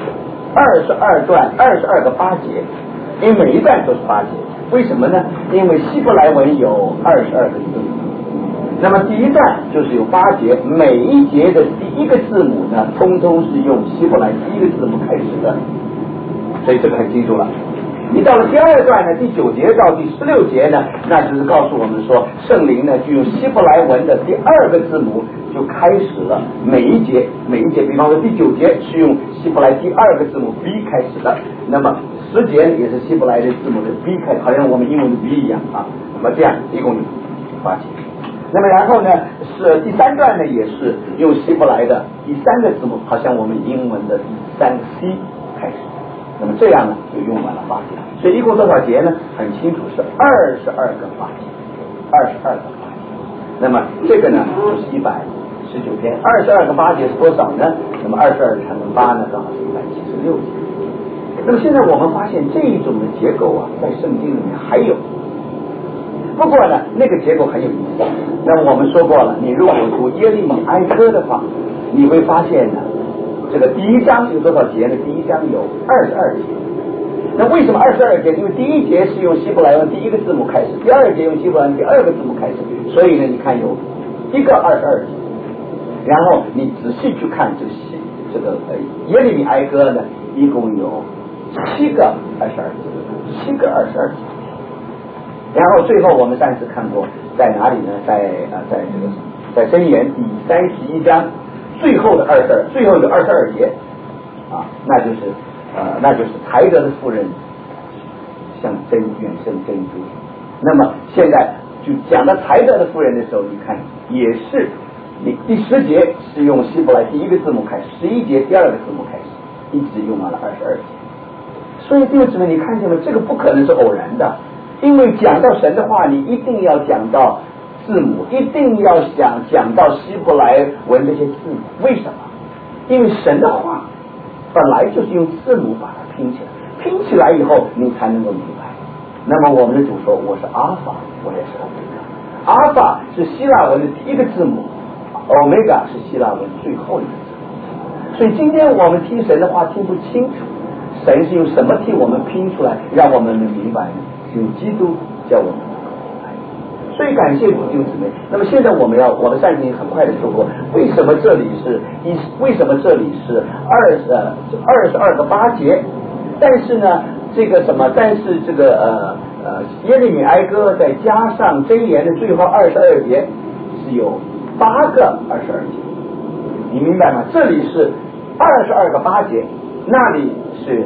22段22个八节，因为每一段都是八节。为什么呢？因为希伯来文有22个字，那么第一段就是有8节，每一节的第一个字母呢，通通是用希伯来第一个字母开始的，所以这个很清楚了。你到了第二段呢，第9节到第16节呢，那就是告诉我们说，圣灵呢就用希伯来文的第2个字母就开始了每一节，比方说第9节是用希伯来第2个字母 B 开始的，那么10节也是希伯来的字母的 B 开始，好像我们英文的 B 一样啊。那么这样一共有8节。那么然后呢，是第3段呢，也是用希伯来的第3个字母，好像我们英文的第3个 C 开始。那么这样呢，就用完了8节。所以一共多少节呢？很清楚，是22个8节，22个8节。那么这个呢，就是119篇，22个8节是多少呢？那么22乘以8呢，刚好是176节。那么现在我们发现这一种的结构啊，在圣经里面还有。不过呢，那个结构很有意思。那我们说过了，你如果读耶利米哀歌的话，你会发现呢，这个第1章有多少节呢？第1章有22节。那为什么22节？因为第1节是用希伯来文第1个字母开始，第2节用希伯来文第2个字母开始，所以呢，你看有一个22节。然后你仔细去看这个耶利米哀歌呢，一共有7个22节，7个22节。然后最后我们上一次看过在哪里呢？在箴言第31章最后的最后的22节啊，那就是才德的妇人像远胜珍珠。那么现在就讲到才德的妇人的时候，你看也是你第10节是用希伯来第1个字母开始，11节第2个字母开始，一直用完了22节。所以弟兄姊妹，你看见了，这个不可能是偶然的。因为讲到神的话，你一定要讲到字母，一定要讲到希伯来文这些字母。为什么？因为神的话本来就是用字母把它拼起来，拼起来以后你才能够明白。那么我们的主说，我是阿法，我也是欧米伽。阿法是希腊文的第1个字母，欧米伽是希腊文最后一个字母。所以今天我们听神的话听不清楚，神是用什么替我们拼出来，让我们能明白呢？用基督叫我们能够明白。所以感谢主弟兄姊妹。那么现在我的上集很快的说过，为什么这里是22个8节？但是呢，但是这个耶利米哀歌再加上箴言的最后22节是有8个22节，你明白吗？这里是22个8节，那里是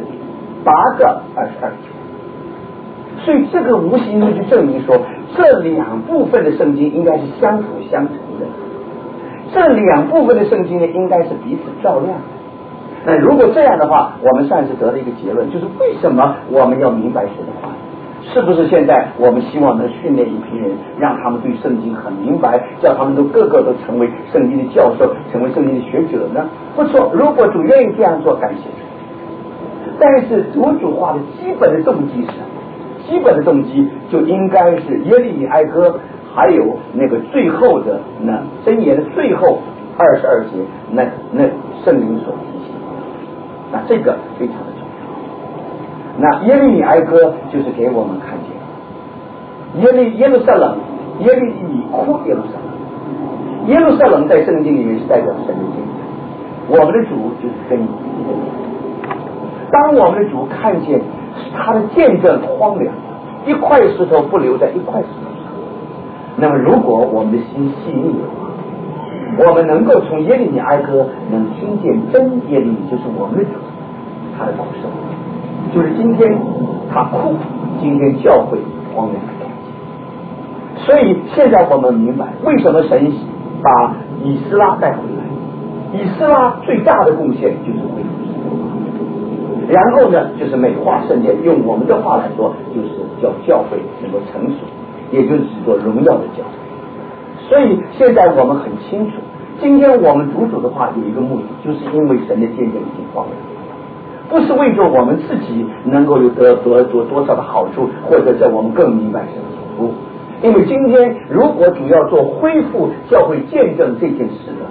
8个22节。所以这个无形中就证明说，这2部分的圣经应该是相辅相成的，这2部分的圣经呢应该是彼此照亮的。那如果这样的话，我们上次得了一个结论，就是为什么我们要明白神的话？是不是现在我们希望能训练一批人，让他们对圣经很明白，叫他们个个都成为圣经的教授，成为圣经的学者呢？不错，如果主愿意这样做，感谢主。但是主化的基本的动机是什么？基本的动机就应该是耶利米哀歌，还有那个最后的那箴言的最后22节，那圣灵所提醒，那这个非常的重要。那耶利米哀歌就是给我们看见耶路撒冷，耶利米哭耶路撒冷，耶路撒冷在圣经里面是代表神的见证，我们的主就是跟你。当我们的主看见他的见证荒凉，一块石头不留在一块石头上，那么如果我们的心细腻的话，我们能够从耶利米哀歌能听见真耶利米就是我们的主，他的苦受，就是今天他哭，今天教会荒凉的感觉。所以现在我们明白为什么神把以斯拉带回来，以斯拉最大的贡献就是恢复神的话，然后呢就是美化圣殿，用我们的话来说就是叫教会能够成熟，也就是指做荣耀的教会。所以现在我们很清楚，今天我们主的话有一个目的，就是因为神的见证已经荒凉，不是为着我们自己能够有得多少的好处，或者叫我们更明白神的服务。因为今天如果主要做恢复教会见证这件事的话，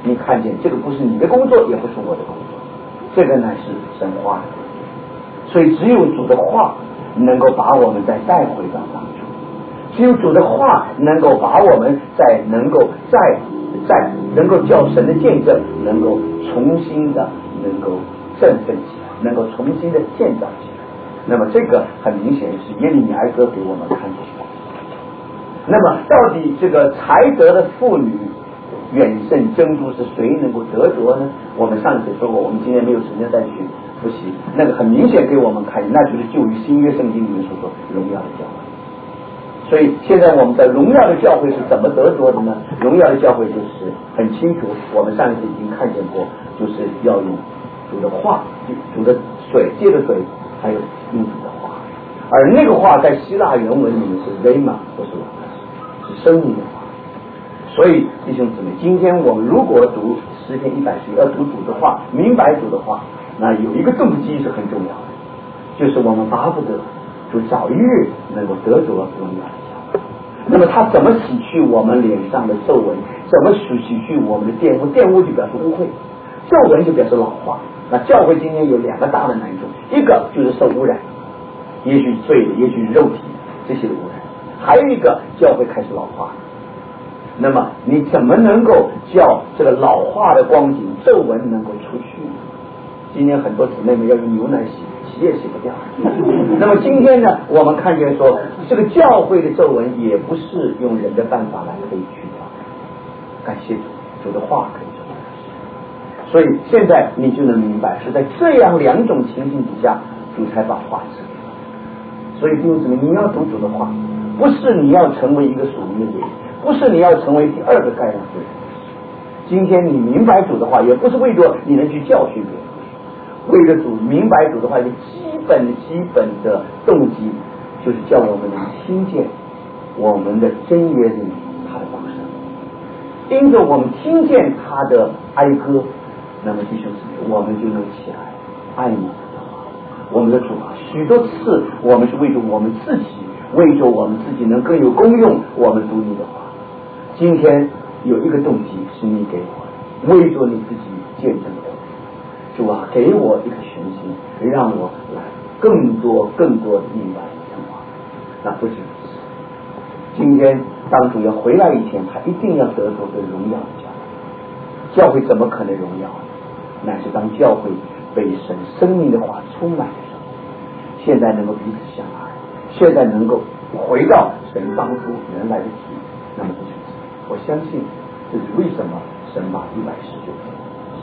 你看见这个不是你的工作，也不是我的工作，这个呢是神话的。所以只有主的话能够把我们再带回到当中，只有主的话能够把我们能够叫神的见证能够重新的能够振奋起来，能够重新的建造起来。那么这个很明显是耶利米哀歌给我们看出来。那么到底这个才德的妇女远胜珍珠是谁能够得着呢？我们上次说过，我们今天没有时间再去复习，那个很明显给我们看，那就是就于新约圣经里面所说荣耀的教会。所以现在我们的荣耀的教会是怎么得着的呢？荣耀的教会就是很清楚，我们上次已经看见过，就是要用主的话，主的水，借的水，还有用主的话。而那个话在希腊原文里面是 rhema， 不是是生命的话。所以弟兄姊妹，今天我们如果读诗篇110，要读主的话，明白主的话，那有一个动机是很重要的，就是我们巴不得就早一日能够得着荣耀的教会。那么他怎么洗去我们脸上的皱纹？怎么洗去我们的玷污？玷污就表示污秽，皱纹就表示老化。那教会今天有两个大的难处，一个就是受污染，也许罪的，也许肉体这些的污染，还有一个教会开始老化。那么你怎么能够叫这个老化的光景、皱纹能够出去？今天很多姊妹们要用牛奶洗也洗不掉。那么今天呢，我们看见说，这个教会的皱纹也不是用人的办法来可以去掉，感谢主，主的话可以做到。所以现在你就能明白，是在这样两种情形底下，主才把话赐给我。所以弟兄姊妹，你要读主的话，不是你要成为一个属灵的人，不是你要成为第二个盖亚夫人。今天你明白主的话，也不是为着你能去教训别人，为了主明白主的话，一个基本的动机，就是叫我们能听见我们的真耶里他的放声，因着我们听见他的哀歌，那么弟兄姊妹，我们就能起来爱你的话。我们的主啊，许多次我们是为着我们自己，为着我们自己能更有功用，我们读你的话。今天有一个动机是你给我的，为着你自己见证的。主啊，给我一个全心，让我来更多的明白你的话。那不止如此，今天当主要回来以前，他一定要得着个荣耀的教会。教会怎么可能荣耀？乃是当教会被神生命的话充满的时候，现在能够彼此相爱，现在能够回到神当初原来的旨意。那么这就是我相信，这是为什么神把119篇。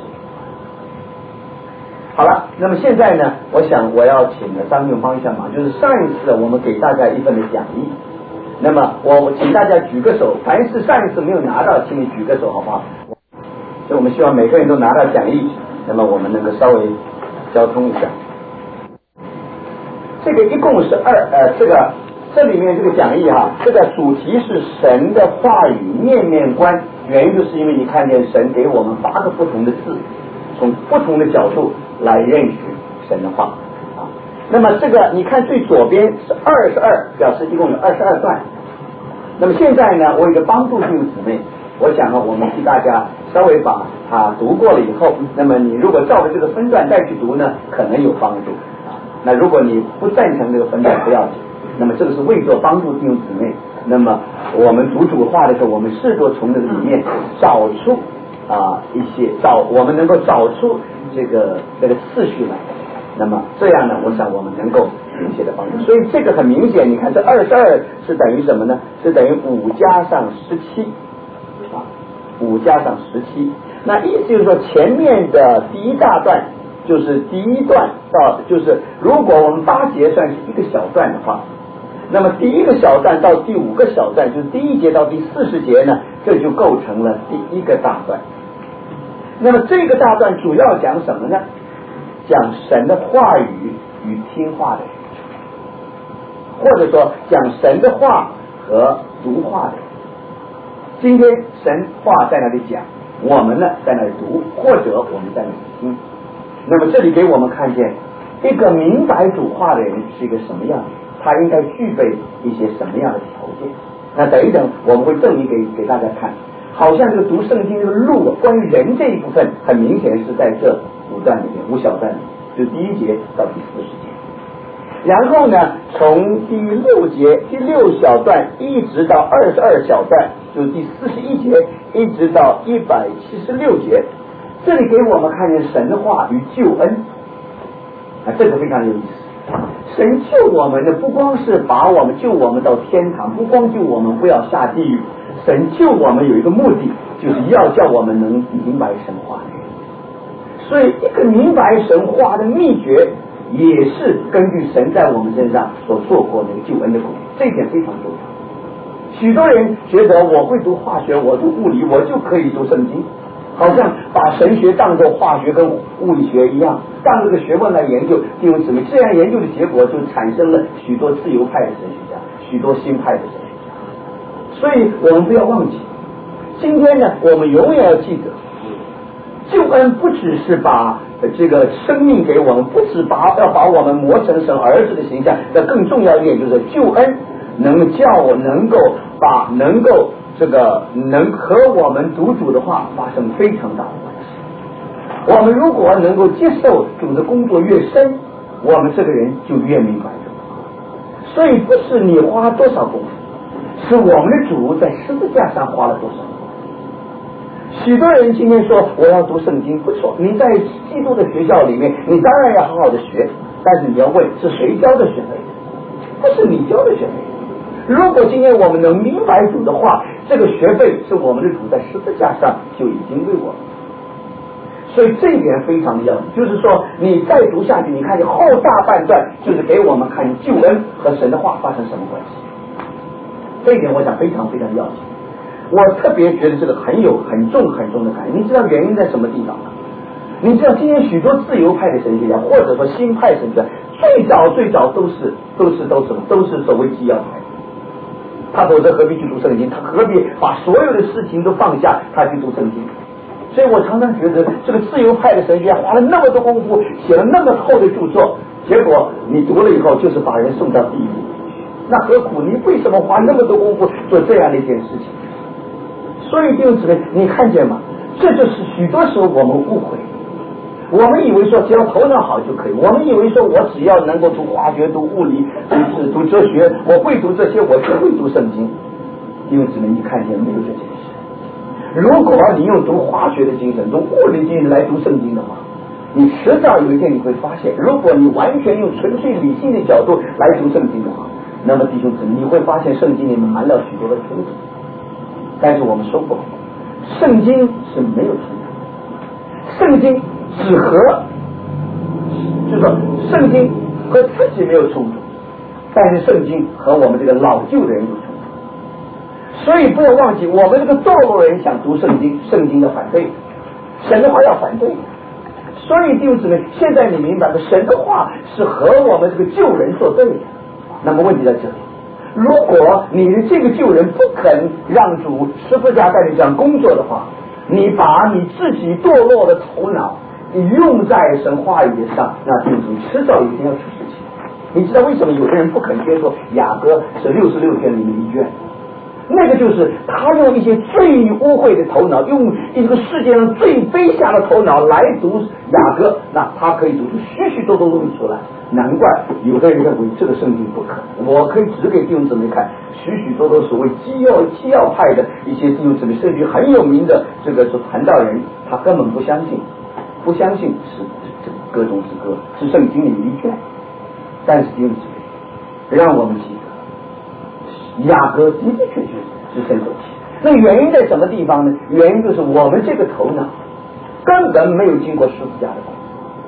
好了，那么现在呢，我想我要请张勇帮一下忙，就是上一次我们给大家一份的讲义，那么我请大家举个手，凡是上一次没有拿到，请你举个手好不好？所以我们希望每个人都拿到讲义，那么我们能够稍微交通一下。这个一共是这里面这个讲义这个主题是神的话语面面观，原因就是因为你看见神给我们8个不同的字，从不同的角度来认识神的话那么这个你看最左边是22，表示一共有22段。那么现在呢，我有一个帮助弟兄姊妹，我想我们替大家稍微把它读过了以后，那么你如果照着这个分段再去读呢，可能有帮助那如果你不赞成这个分段不要紧，那么这个是为做帮助弟兄姊妹。那么我们读主话的时候，我们试着从这个里面找出一些我们能够找出这个次序来，那么这样呢，我想我们能够明显的帮助。所以这个很明显，你看这22是等于什么呢？是等于5加上175加上17。那意思就是说，前面的第一大段就是第一段到，就是如果我们8节算是一个小段的话，那么第一个小段到第5个小段，就是第1节到第40节呢，这就构成了第1个大段。那么这个大段主要讲什么呢？讲神的话语与听话的人，或者说讲神的话和读话的人。今天神话在那里讲，我们呢在那里读，或者我们在那里听。那么这里给我们看见一个明白主话的人是一个什么样的，他应该具备一些什么样的条件。那等一等我们会证明给大家看。 好像这个读圣经这个路啊，关于人这一部分，很明显是在这5段里面，5小段里面，就第1节到第40节。然后呢，从第6节第6小段一直到22小段，就是第41节一直到176节，这里给我们看见神的话与救恩啊，这个非常有意思。神救我们的不光是把我们救我们到天堂，不光救我们不要下地狱，神救我们有一个目的，就是要叫我们能明白神话。所以一个明白神话的秘诀，也是根据神在我们身上所做过那个救恩的功，这一点非常重要。许多人觉得我会读化学，我读物理，我就可以读圣经，好像把神学当作化学跟物理学一样，当这个学问来研究，弟兄姊妹，这样研究的结果就产生了许多自由派的神学家，许多新派的神学家。所以我们不要忘记，今天呢，我们永远要记得，救恩不只是把这个生命给我们，不只要把我们磨成神儿子的形象，那更重要一点就是救恩能叫我能够和我们读主的话发生非常大的关系。我们如果能够接受主的工作越深，我们这个人就越明白主。所以不是你花多少功夫，是我们的主在十字架上花了多少。许多人今天说我要读圣经，不错，你在基督的学校里面，你当然要好好的学，但是你要问是谁交的学费，不是你交的学费。如果今天我们能明白主的话，这个学费是我们的主在十字架上就已经为我们，所以这一点非常的要紧。就是说你再读下去，你看见后大半段就是给我们看救恩和神的话发生什么关系，这一点我想非常非常要紧。我特别觉得这个很重的感觉。你知道原因在什么地方吗？你知道今天许多自由派的神学家，或者说新派神学家，最早都是所谓基要派。他否则何必去读圣经？他何必把所有的事情都放下，他去读圣经？所以我常常觉得这个自由派的神学家花了那么多功夫，写了那么厚的著作，结果你读了以后就是把人送到地狱，那何苦？你为什么花那么多功夫做这样的一件事情？所以弟兄姊妹，你看见吗？这就是许多时候我们误会，我们以为说只要头脑好就可以，我们以为说我只要能够读化学、读物理、读哲学，我会读这些，我就会读圣经。弟兄姊妹，你看见没有这件事？如果你用读化学的精神、读物理精神来读圣经的话，你迟早有一天你会发现，如果你完全用纯粹理性的角度来读圣经的话，那么弟兄姊妹，你会发现圣经里面含了许多的冲突。但是我们说过，圣经是没有冲突，圣经只和，就是说圣经和自己没有冲突，但是圣经和我们这个老旧的人有冲突。所以不要忘记，我们这个堕落人想读圣经，圣经要反对，神的话要反对。所以弟兄姊妹，现在你明白了，神的话是和我们这个旧人作对的。那么问题在这里，如果你的这个旧人不肯让主十字架在你这样工作的话，你把你自己堕落的头脑你用在神话语上，那就是迟早一定要出事情。你知道为什么有的人不肯接受雅歌是66篇里面一卷？那个就是他用一些最污秽的头脑，用一个世界上最卑下的头脑来读雅歌，那他可以读出许多东西出来。难怪有的人认为这个圣经不可能。我可以指给弟兄姊妹看许多所谓基要派的一些弟兄姊妹，甚至很有名的这个传道人，他根本不相信是这个歌中之歌，是圣经里的一卷。但是弟兄姊妹，让我们记得雅歌的确是神所起。那原因在什么地方呢？原因就是我们这个头脑根本没有经过十字架的工作，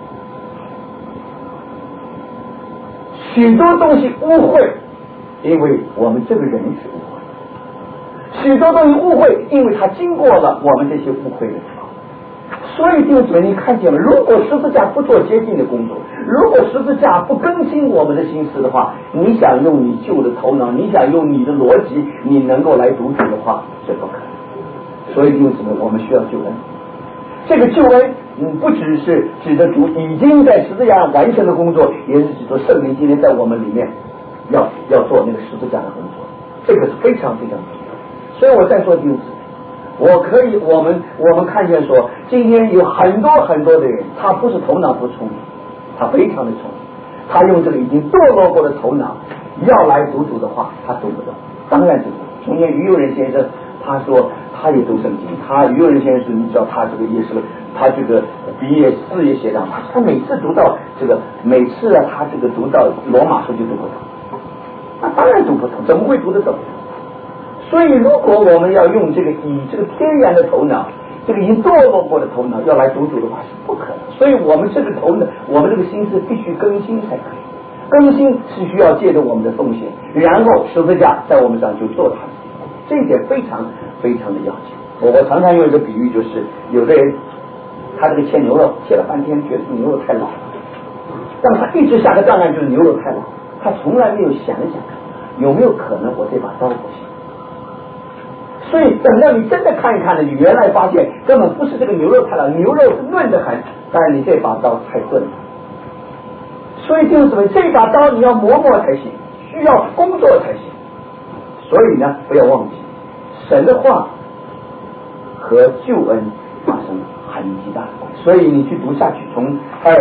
许多东西误会，因为我们这个人是误会；许多东西误会，因为它经过了我们这些误会的地方。所以弟兄姊妹，你看见了，如果十字架不做接近的工作，如果十字架不更新我们的心思的话，你想用你旧的头脑，你想用你的逻辑，你能够来读主的话，这不可能。所以弟兄姊妹，我们需要救恩。这个救恩不只是指着主已经在十字架上完成的工作，也是指着圣灵今天在我们里面要做那个十字架的工作，这个是非常非常重要。所以我再说弟兄姊妹， 我们看见说，今天有很多很多的人，他不是头脑不聪明，他非常的聪明，他用这个已经堕落过的头脑要来读主的话，他读不懂。当然读不懂。从前于右任先生他说他也读圣经，于右任先生你知道他这个也是他这个毕业4页学长，他每次读到这个他这个读到罗马书就读不懂，那当然读不懂，怎么会读得懂？所以如果我们要用这个以这个天然的头脑，这个已经堕落过的头脑要来读主的话是不可能。所以我们这个头脑，我们这个心思必须更新才可以。更新是需要借着我们的奉献，然后十字架在我们上就做他的地方，这一点非常非常的要紧。我常常用一个比喻，就是有的人他这个切牛肉切了半天，觉得牛肉太老了，但他一直下个障碍就是牛肉太老，他从来没有想一想有没有可能我这把刀不行。所以等到你真的看一看呢，你原来发现根本不是这个牛肉太老，牛肉是嫩的很，但是你这把刀太钝了。所以就是什么，这把刀你要磨才行，需要工作才行。所以呢，不要忘记神的话和救恩发生很极大的关系。所以你去读下去，从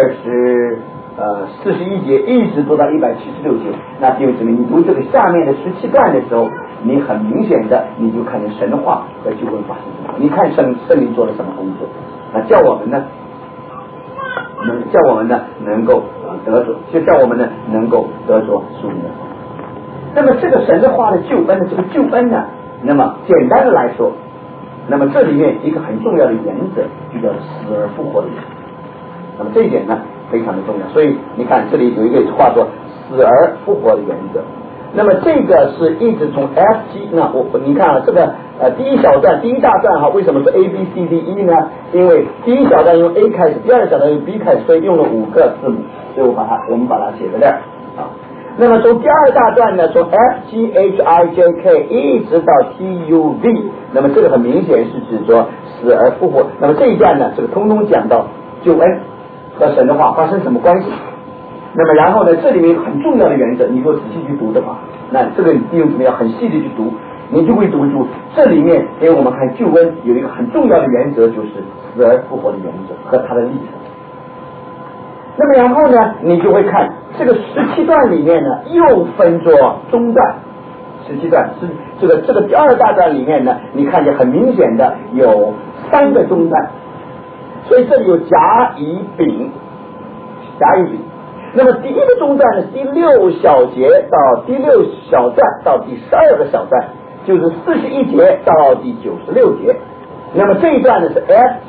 41节一直读到176节，那弟兄姊妹，你读这个下面的17段的时候，你很明显的你就看见神的话和救恩发生什么。你看圣灵做了什么工作？那叫我们呢能够得着，就叫我们呢能够得着属灵的。那么这个神的话的救恩的这个救恩呢，那么简单的来说，那么这里面一个很重要的原则就叫死而复活的原则。那么这一点呢非常的重要，所以你看这里有一个话说死而复活的原则。那么这个是一直从 FG， 那你看这个第一小段第一大段为什么是 ABCDE 呢？因为第一小段用 A 开始，第二小段用 B 开始，所以用了5个字母，所以我们把它写在这儿啊。那么从第二大段呢，从 FGHIJK 一直到 TUV， 那么这个很明显是指着死而复活。那么这一段呢，这个通通讲到救恩和神的话发生什么关系。那么然后呢，这里面很重要的原则，你如果仔细去读的话，那这个弟兄姊妹要很细的去读，你就会读出这里面给我们看救恩有一个很重要的原则，就是死而复活的原则和它的历程。那么然后呢，你就会看这个17段里面呢，又分作中段。17段是这个第二大段里面呢，你看见很明显的有3个中段，所以这里有甲乙丙。那么第一个中段呢，第6小节到第6小段到第12个小段，就是41节到第96节。那么这一段呢是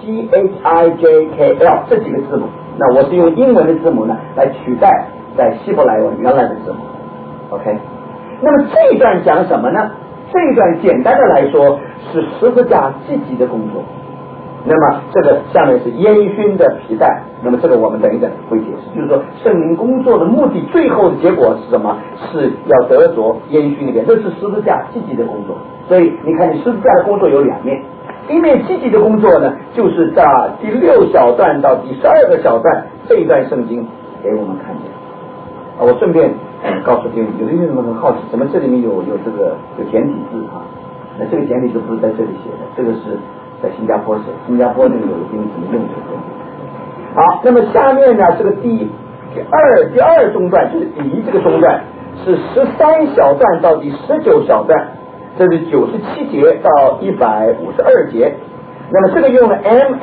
FGHIJKL 这几个字母，那我是用英文的字母呢来取代在希伯来文原来的字母。 OK， 那么这一段讲什么呢？这一段简单的来说是十字架积极的工作。那么这个下面是烟熏的皮带，那么这个我们等一等会解释，就是说圣灵工作的目的，最后的结果是什么？是要得着烟熏里面，这是十字架积极的工作。所以你看，你十字架的工作有2面，一面积极的工作呢，就是在第6小段到第12个小段这一段圣经给我们看见。我顺便告诉弟兄，有的人很好奇，怎么这里面有这个有简体字啊？那这个简体字不是在这里写的，这个是在新加坡写，新加坡那个有的弟兄怎么用这个。好，那么下面呢，这个第二中段就是乙这个中段是13小段到第19小段，这是97节到152节。那么这个用了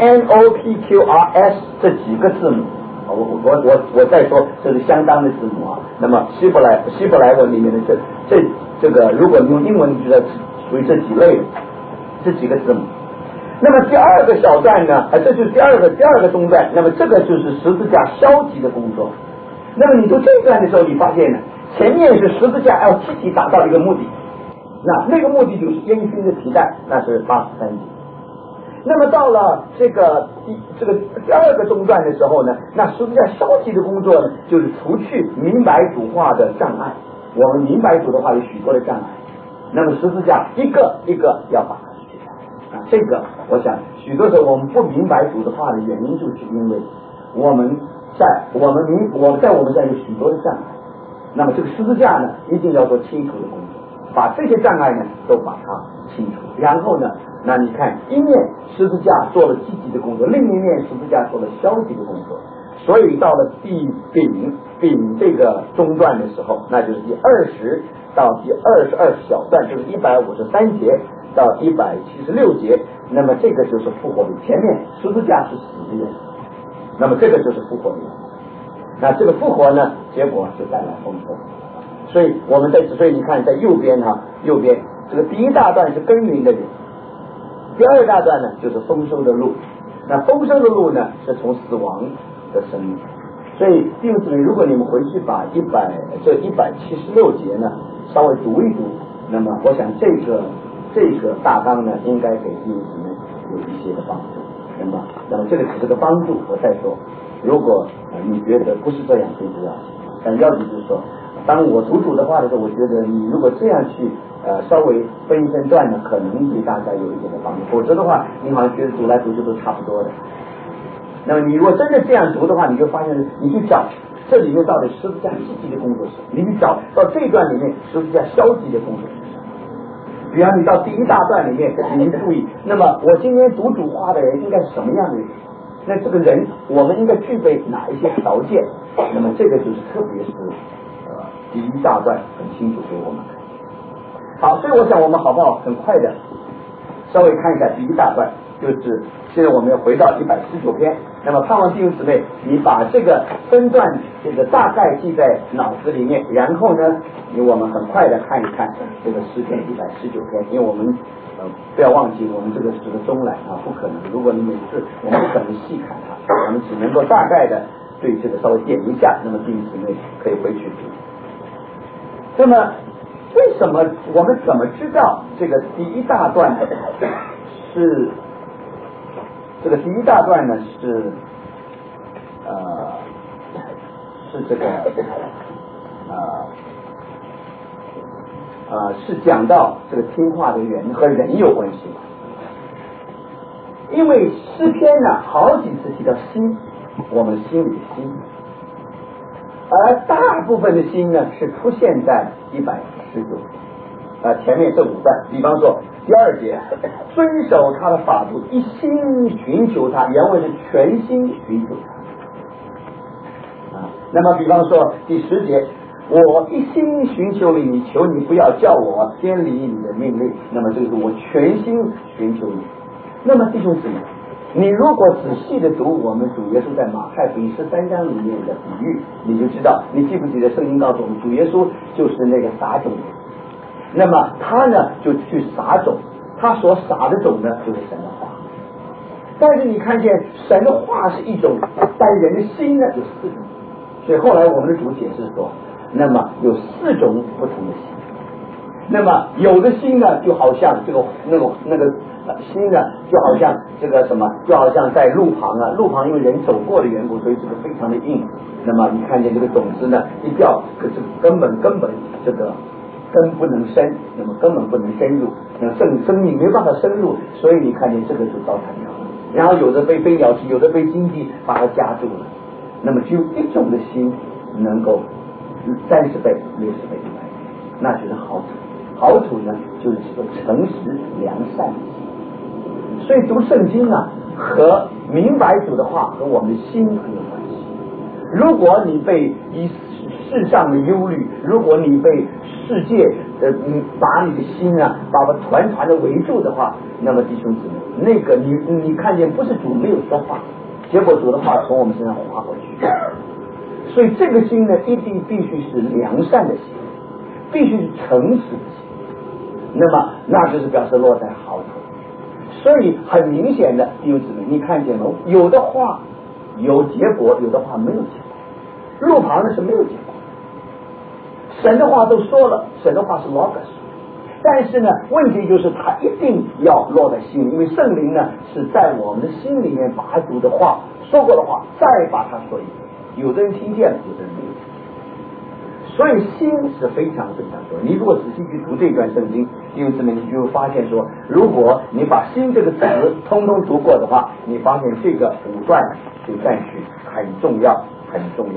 MNOPQRS 这几个字母，我再说，这是相当的字母啊。那么希伯来文里面的这个，如果你用英文，就在属于这几类的这几个字母。那么第2个小段呢，这就是第二个中段，那么这个就是十字架消极的工作。那么你读这一段的时候，你发现呢，前面是十字架要积极达到一个目的，那个目的就是烟熏的皮带，那是83节。那么到了这个第2个中段的时候呢，那十字架消极的工作呢，就是除去明白主化的障碍。我们明白主的话有许多的障碍，那么十字架一个一个要把它去掉。这个我想许多时候我们不明白主的话的原因，就是因为我们在我们在有许多的障碍。那么这个十字架呢，一定要做清除的工作，把这些障碍呢都把它清除，然后呢那你看，一面十字架做了积极的工作，另一面十字架做了消极的工作。所以到了第丙这个中段的时候，那就是第20到第22小段，就是153节到176节，那么这个就是复活的。前面十字架是死的，那么这个就是复活的。那这个复活呢，结果就带来丰收。所以你看在右边这个第一大段是耕耘的人，第二大段呢就是丰收的路。那丰收的路呢是从死亡的生命。所以弟兄姊妹，如果你们回去把176节呢稍微读一读，那么我想这个大纲呢应该给弟兄姊妹有一些的帮助。那么这个只是个帮助，我再说，如果你觉得不是这样，就不要紧。但要紧就是说，当我读主的话的时候，我觉得你如果这样去稍微分一分段呢，可能对大家有一点的帮助。否则的话，你好像觉得读来读去都差不多的。那么你如果真的这样读的话，你就发现你去找这里面到底十字架积极的工作是什么，你去找到这段里面十字架消极的工作是什么。比方你到第一大段里面，你注意，那么我今天读主话的人应该是什么样的人？那这个人我们应该具备哪一些条件？那么这个就是特别是第一大段很清楚给我们看。好，所以我想我们好不好很快的稍微看一下第一大段，就是现在我们要回到119篇。那么盼望弟兄姊妹，你把这个分段这个大概记在脑子里面，然后呢我们很快的看一看这个诗篇119篇，因为我们不要忘记我们这个是个中览啊，不可能，如果你每次我们不可能细看它，我们只能够大概的对这个稍微点一下，那么弟兄姊妹可以回去读。那么为什么我们怎么知道这个第一大段是这个第一大段呢是这个是讲到这个听话的人和人有关系的。因为诗篇呢好几次提到心，我们心里的心，而大部分的心呢是出现在119前面这5段。比方说第2节，遵守他的法度，一心寻求他，原文是全心寻求他那么比方说第10节，我一心寻求你，求你不要叫我偏离你的命令，那么这个是我全心寻求你。那么弟兄姊妹，你如果仔细的读我们主耶稣在马太福音13章里面的比喻，你就知道，你记不记得圣经告诉我们，主耶稣就是那个撒种的，那么他呢就去撒种，他所撒的种呢就是神的话。但是你看见神的话是一种，但人的心呢有4种，所以后来我们的主解释说，那么有4种不同的心。那么有的心呢就好像这个那个心呢就好像这个什么，就好像在路旁路旁因为人走过的缘故，所以这个非常的硬。那么你看见这个种子呢一掉，可是根本这个根不能生，那么根本不能深入，那生命没办法深入，所以你看见这个就糟蹋掉了。然后有的被飞鸟吃，有的被荆棘把它夹住了。那么只有一种的心能够30倍、60倍、100倍，那就是好土。好土呢就是指个诚实良善的心。所以读圣经啊和明白主的话和我们的心很有关系。如果你被世上的忧虑，如果你被世界把你的心把我团的围住的话，那么弟兄姊妹，那个你看见不是主没有说话，结果主的话从我们身上划过去。所以这个心呢一定必须是良善的心，必须是诚实的心，那么那就是表示落在好土。所以很明显的弟兄姊妹，你看见了，有的话有结果，有的话没有结果。路旁的是没有结果，神的话都说了，神的话是 logos， 但是呢问题就是它一定要落在心里，因为圣灵呢是在我们的心里面把主的话说过的话再把它说一遍，有的人听见了，有的人没有听见。所以心是非常非常重要。你如果仔细去读这段圣经，弟兄姊妹，你就会发现说，如果你把心这个词通通读过的话，你发现这个5段就占据很重要的这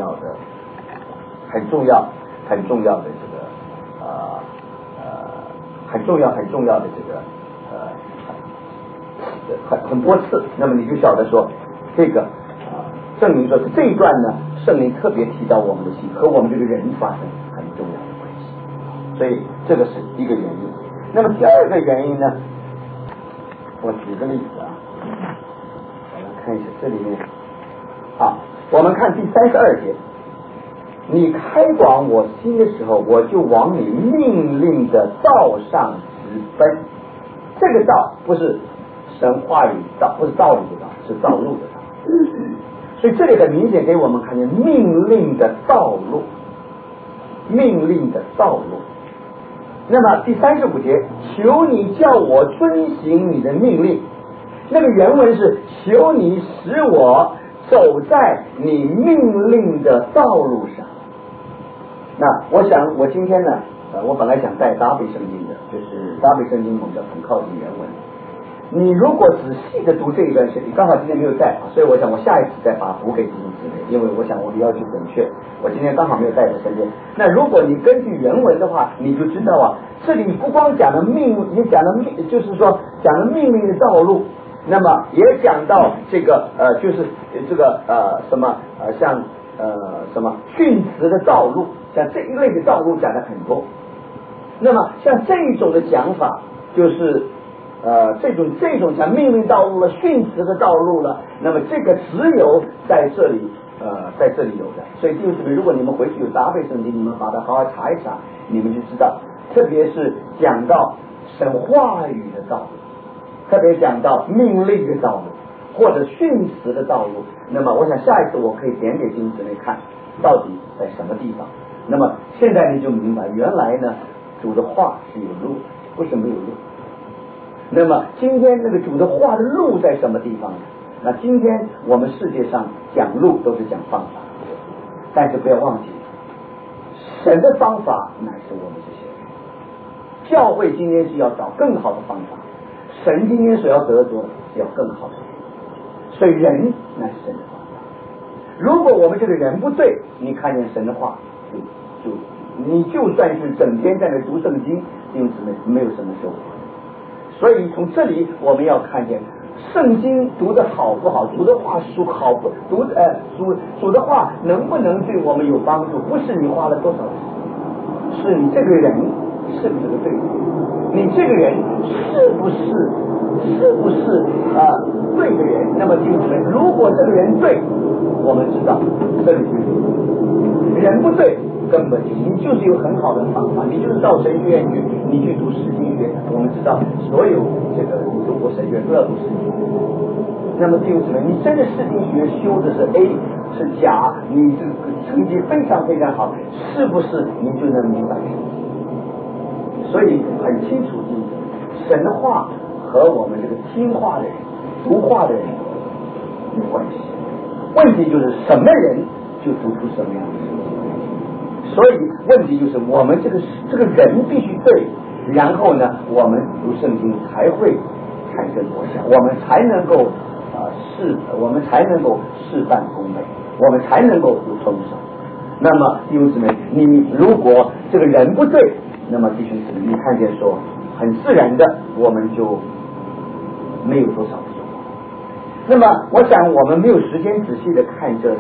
个很重要的这个很多次，那么你就晓得说这个证明说这一段呢，圣灵特别提到我们的心和我们这个人发生很重要的关系，所以这个是一个原因。那么第二个原因呢，我举个例子啊，我们看一下这里面啊，我们看第32节，你开广我心的时候，我就往你命令的道上直奔。这个道不是神话语道，不是道理的道，是道路的道。所以这里很明显给我们看见命令的道路，命令的道路。那么第35节，求你叫我遵行你的命令。那个原文是求你使我走在你命令的道路上。那我想我今天呢我本来想带搭配圣经的，就是搭配圣经我们要很靠近原文。你如果仔细的读这一段圣经，刚好今天没有带所以我想我下一次再把补给弟兄姊妹，因为我想我们要求准确，我今天刚好没有带在身边。那如果你根据原文的话，你就知道这里不光讲了也讲了就是说讲了命令的道路，那么也讲到这个就是这个像什么训词的道路，像这一类的道路讲的很多。那么像这种的讲法，就是这种讲命令道路了、训词的道路了，那么这个只有在这里有的。所以弟兄姊妹，如果你们回去有搭配圣经，你们把它好好查一查，你们就知道，特别是讲到神话语的道路，特别讲到命令的道路或者训词的道路，那么我想下一次我可以点给弟兄姊妹看到底在什么地方。那么现在你就明白，原来呢主的话是有路，不是没有路。那么今天那个主的话的路在什么地方呢？那今天我们世界上讲路都是讲方法，但是不要忘记神的方法乃是我们这些人。教会今天是要找更好的方法，神今天所要得着是要更好的人，所以人乃是神的方法。如果我们这个人不对，你看见神的话你就算是整天在那读圣经，弟兄姊妹没有什么收获。所以从这里我们要看见圣经读得好不好，主的话书好不读主的话能不能对我们有帮助，不是你花了多少钱，是你这个人是不是个对的，你这个人是不是对的人。那么弟兄姊妹，如果这个人对，我们知道这里就是人不对，根本你就是有很好的方法，你就是到神学院去，你去读诗经学，我们知道所有这个你读过神学都要读诗经。那么弟兄姊妹，你真的诗经学修的是 A 是甲，你这个成绩非常非常好，是不是你就能明白？所以很清楚，神的话和我们这个听话的人、读话的人有关系。问题就是什么人就读出什么样的事情。所以问题就是我们这个人必须对，然后呢我们读圣经才会产生果效，我们才能够事半功倍，我们才能够有丰盛。那么弟兄姊妹，你如果这个人不对，那么弟兄姊妹，你看见说很自然的我们就没有多少收获。那么我想我们没有时间仔细的看这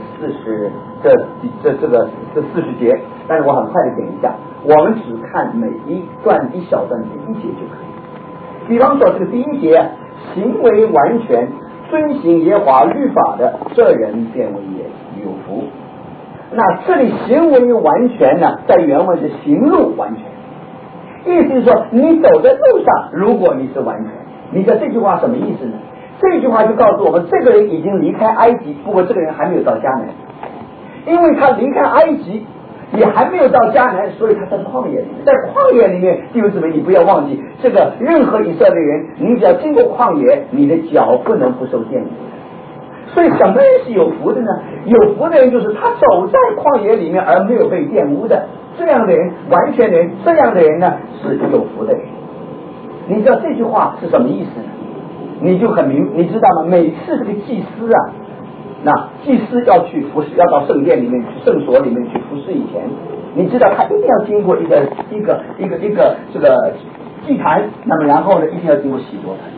40节，但是我很快的点一下，我们只看每一小段的第一节就可以。比方说这个第一节，行为完全遵行耶和华律法的，这人便为有福。那这里行为完全呢，在原文是行路完全，意思是说你走在路上，如果你是完全，你知道这句话什么意思呢？这句话就告诉我们，这个人已经离开埃及，不过这个人还没有到迦南，因为他离开埃及也还没有到迦南，所以他在旷野里面。在旷野里面，弟兄姊妹，你不要忘记，这个任何以色列人，你只要经过旷野，你的脚不能不受玷污。所以什么人是有福的呢？有福的人就是他走在旷野里面而没有被玷污的，这样的人，完全人，这样的人呢是有福的人。你知道这句话是什么意思呢？你就你知道吗？每次这个祭司那祭司要去服侍，要到圣殿里面去、圣所里面去服侍以前，你知道他一定要经过一个这个祭坛，那么然后呢，一定要经过洗濯坛。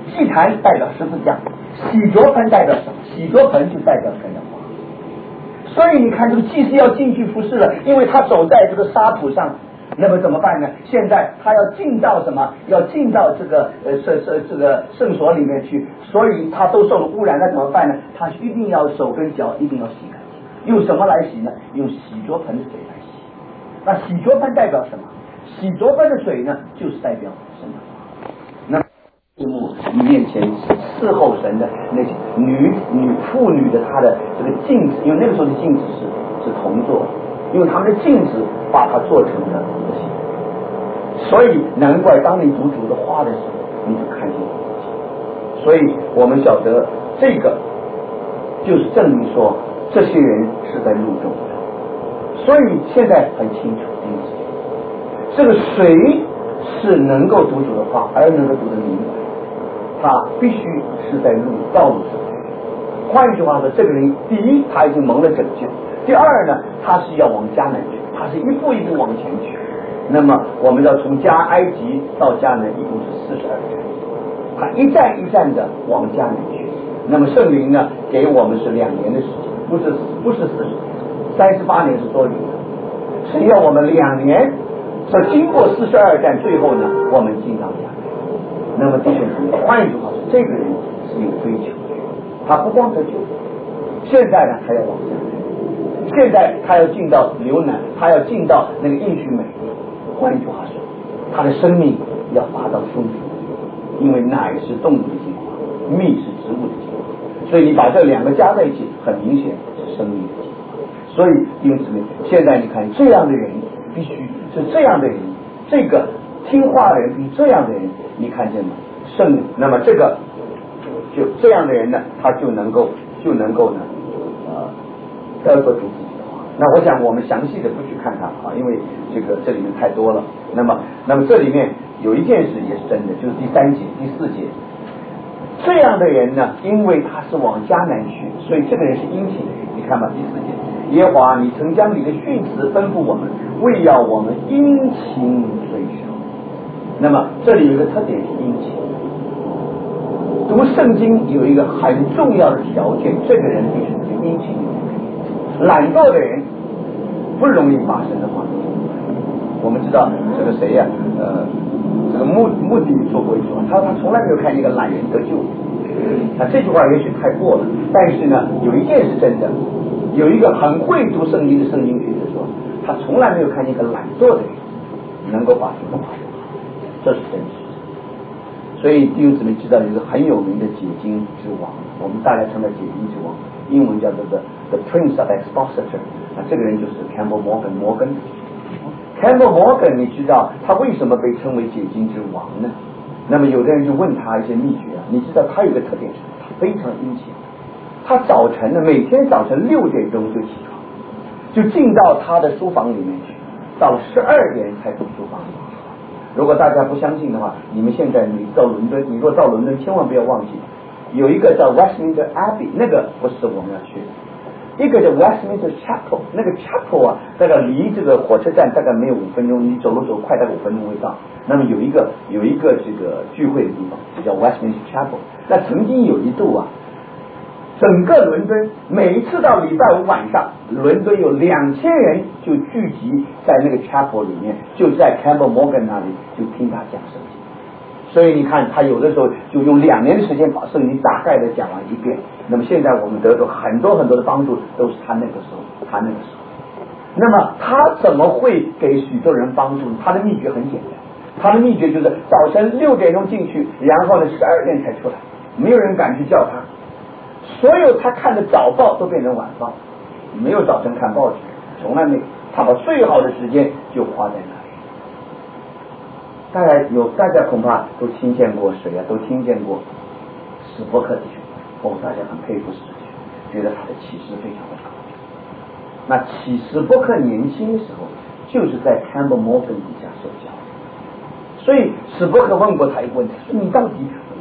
祭坛代表十字架，洗濯盆代表什么？洗濯盆就代表神的话。所以你看，这个祭司要进去服侍了，因为他走在这个沙土上，那么怎么办呢？现在他要进到什么？要进到这个这个圣所里面去，所以他都受了污染，那怎么办呢？他一定要手跟脚一定要洗干净。用什么来洗呢？用洗濯盆的水来洗。那洗濯盆代表什么？洗濯盆的水呢，就是代表神的话。那你面前伺候神的那些妇女的她的这个镜子，因为那个时候的镜子是铜做的，因为他们的镜子把它做成了一个形，所以难怪当你读主的话的时候，你就看见了。所以我们晓得这个就是证明说这些人是在路中的，所以现在很清楚这个谁是能够读主的话而能够读得明白，他必须是在道路上。换句话说，这个人第一他已经蒙了拯救，第二呢，他是要往迦南去，他是一步一步往前去。那么我们要从埃及到迦南一共是42站，他一站一站的往迦南去。那么圣灵呢给我们是2年的时间，不是38年是多余的，是要我们2年。所以经过42站，最后呢我们进到迦南。那么弟兄姊妹，换一句话说，这个人是有追求的，他不光得救，现在呢他要往下，现在他要进到流奶，他要进到那个应许美地。换一句话说，他的生命要达到丰富，因为奶是动物的精华，蜜是植物的精华，所以你把这2个加在一起，很明显是生命的精华。所以弟兄姊妹，现在你看这样的人必须是这样的人，这个听话的人比这样的人，你看见吗？那么这个就这样的人呢，他就能够呢得着主自己的话。那我想我们详细的不去看它啊，因为这里面太多了。那么这里面有一件事也是真的，就是第3节、第4节，这样的人呢，因为他是往迦南去，所以这个人是殷勤的人。你看吧，第4节，耶和华你曾将你的训词吩咐我们，为要我们殷勤追求。那么这里有一个特点是殷勤。读圣经有一个很重要的条件，这个人必须是殷勤。懒惰的人不容易把神的话。我们知道这个谁呀？这个穆迪说过一句话，他从来没有看见一个懒人得救。这句话也许太过了，但是呢，有一件是真的，有一个很会读圣经的圣经学者说，他从来没有看见一个懒惰的人能够把神的话，这是真实。所以弟兄姊妹知道有一个很有名的解经之王，我们大家称他解经之王，英文叫做 the Prince of Expositor。这个人就是 Campbell Morgan。Campbell Morgan， 你知道他为什么被称为解经之王呢？那么有的人就问他一些秘诀啊。你知道他有一个特点是，他非常殷勤。他早晨呢，每天早晨6点钟就起床，就进到他的书房里面去，到了12点才从书房里面。如果大家不相信的话，你们现在你到伦敦，你若到伦敦，千万不要忘记有一个叫 Westminster Abbey， 那个不是我们要去的。一个叫 Westminster Chapel， 那个 Chapel 啊，大概离这个火车站大概没有5分钟，你走路走快大概5分钟会到。那么有一个这个聚会的地方，就叫 Westminster Chapel。那曾经有一度啊，整个伦敦每一次到礼拜5晚上，伦敦有2000人就聚集在那个 Chapel 里面，就在 Campbell Morgan 那里就听他讲圣经。所以你看他有的时候就用2年的时间把圣经大概的讲完一遍。那么现在我们得到很多的帮助，都是他那个时候。那么他怎么会给许多人帮助？他的秘诀很简单，他的秘诀就是早晨6点钟进去，然后呢12点才出来，没有人敢去叫他。所有他看的早报都变成晚报，没有早晨看报纸，从来没有。他把最好的时间就花在那里。大家恐怕都听见过谁啊？都听见过史伯克弟兄。大家很佩服史学，觉得他的启示非常的高。那史伯克年轻的时候，就是在 Campbell Morgan 底下受教。所以史伯克问过他一个问题，说你到底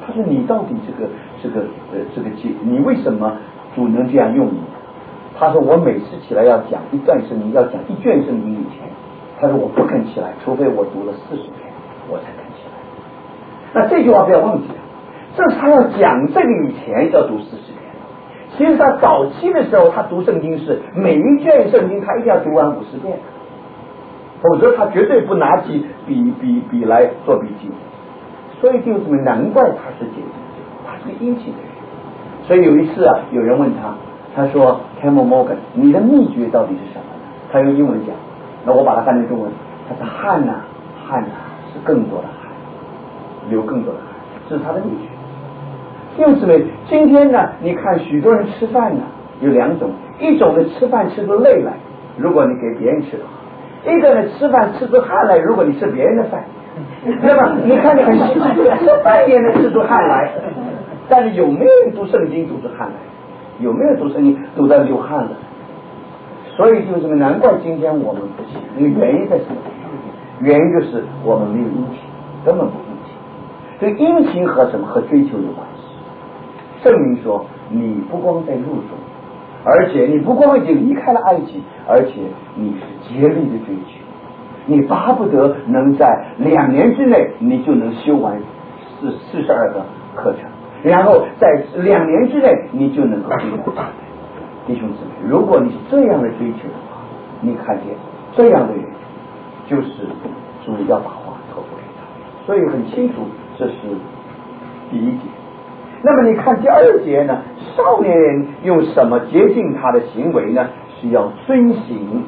你为什么主能这样用你？他说我每次起来要讲一段圣经，要讲1卷圣经以前，他说我不肯起来，除非我读了40篇，我才肯起来。那这句话不要忘记了。 这是他要讲这个以前要读40年。其实他早期的时候，他读圣经是每一卷圣经他一定要读完50遍，否则他绝对不拿起笔来做笔记。所以弟兄姊妹，难怪他是解经，他是个殷勤的人。所以有一次啊，有人问他，他说 Campbell Morgan， 你的秘诀到底是什么呢？他用英文讲，那我把它翻成中文，他说汗呐，是更多的汗，流更多的汗，这是他的秘诀。弟兄姊妹，今天呢，你看许多人吃饭呢有2种，一种呢吃饭吃出累来，如果你给别人吃的话；一个呢吃饭吃出汗来，如果你吃别人的饭。对吧？你看你很辛苦，吃饭也能吃出汗来，但是有没有人读圣经读出汗来？有没有人读圣经读到流汗了？所以就是难怪今天我们不行，那个原因在什么地方？原因就是我们没有殷勤，根本不殷勤。这个殷勤和什么？和追求有关系。圣灵说，你不光在路中，而且你不光已经离开了埃及，而且你是竭力的追求。你巴不得能在2年之内，你就能修完42个课程，然后在2年之内，你就能够进入教会。弟兄姊妹，如果你是这样的追求的话，你看见这样的人，就是主要把话托付给他。所以很清楚，这是第1节。那么你看第2节呢？少年人用什么洁净他的行为呢？是要遵行。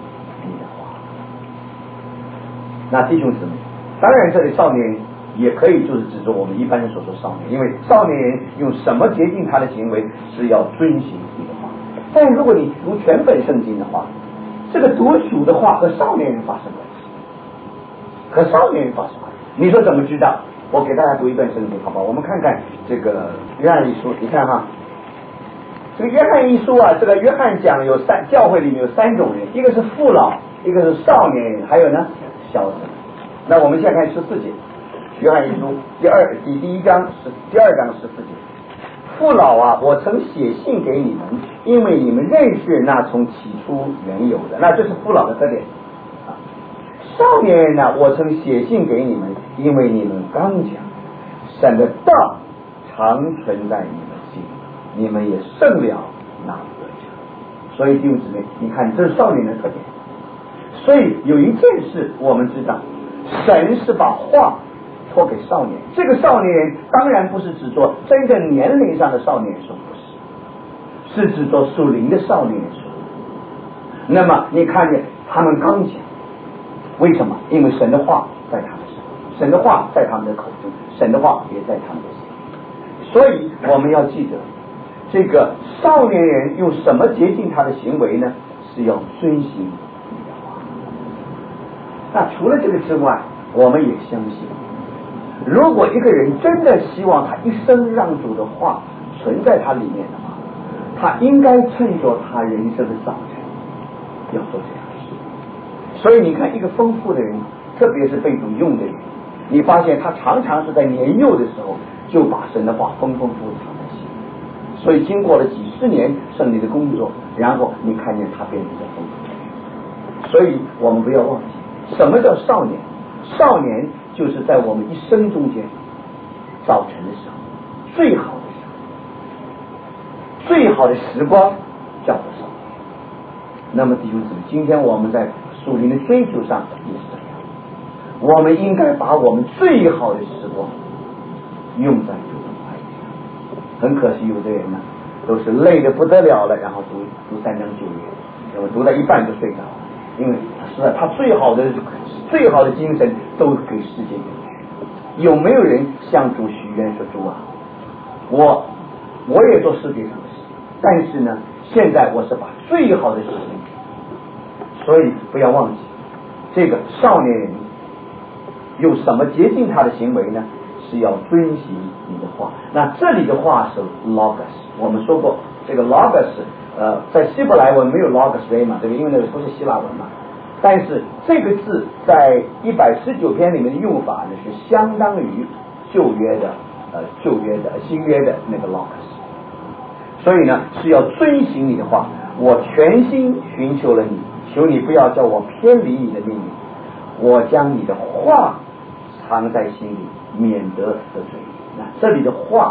那弟兄姊妹，当然这里少年人也可以就是指着我们一般人所说少年，因为少年人用什么洁净他的行为是要遵行主的话。但如果你读全本圣经的话，这个读主的话和少年人发生关系，和少年人发生关系。你说怎么知道？我给大家读一段圣经好吧？我们看看这个约翰一书，你看哈，这个约翰一书啊，这个约翰讲有教会里面有3种人，一个是父老，一个是少年人，还有呢小子。那我们现在看14节，约翰一书第1章第2章14节。父老啊，我曾写信给你们，因为你们认识那从起初原有的。那这是父老的特点啊。少年人呢，我曾写信给你们，因为你们刚讲神的道常存在你们心，你们也胜了那恶者。所以弟兄姊妹，你看这是少年的特点。所以有一件事我们知道，神是把话托给少年。这个少年人当然不是指做真正年龄上的少年人说，不是，是指做属灵的少年人说。那么你看见他们刚讲，为什么？因为神的话在他们身上，神的话在他们的口中，神的话也在他们的心里。所以我们要记得，这个少年人用什么洁净他的行为呢？是要遵行你的话。那除了这个之外，我们也相信，如果一个人真的希望他一生让主的话存在他里面的话，他应该趁着他人生的早晨要做这样的事。所以你看，一个丰富的人，特别是被主用的人，你发现他常常是在年幼的时候就把神的话丰富藏在心里，所以经过了几十年圣灵的工作，然后你看见他变成了丰富的人。所以我们不要忘记，什么叫少年？少年就是在我们一生中间，早晨的时候，最好的时候，最好的时光叫做少年。那么弟兄姊妹，今天我们在属灵的追求上也是这样，我们应该把我们最好的时光用在主的话语上。很可惜，有的人呢都是累得不得了了，然后读3章9节，那么读到一半就睡着了，因为他最好的精神都给世界用。有没有人向主许愿说，主啊，我也做世界上的事，但是呢现在我是把最好的时间。所以不要忘记，这个少年人用什么洁净他的行为呢？是要遵行你的话。那这里的话是 logos， 我们说过这个 logos， 在希伯来文没有 logos ray 嘛，对不对？因为那个不是希腊文嘛。但是这个字在119篇里面的用法呢，是相当于新约的那个 logos。所以呢，是要遵行你的话。我全心寻求了你，求你不要叫我偏离你的命令。我将你的话藏在心里，免得得罪你。那这里的话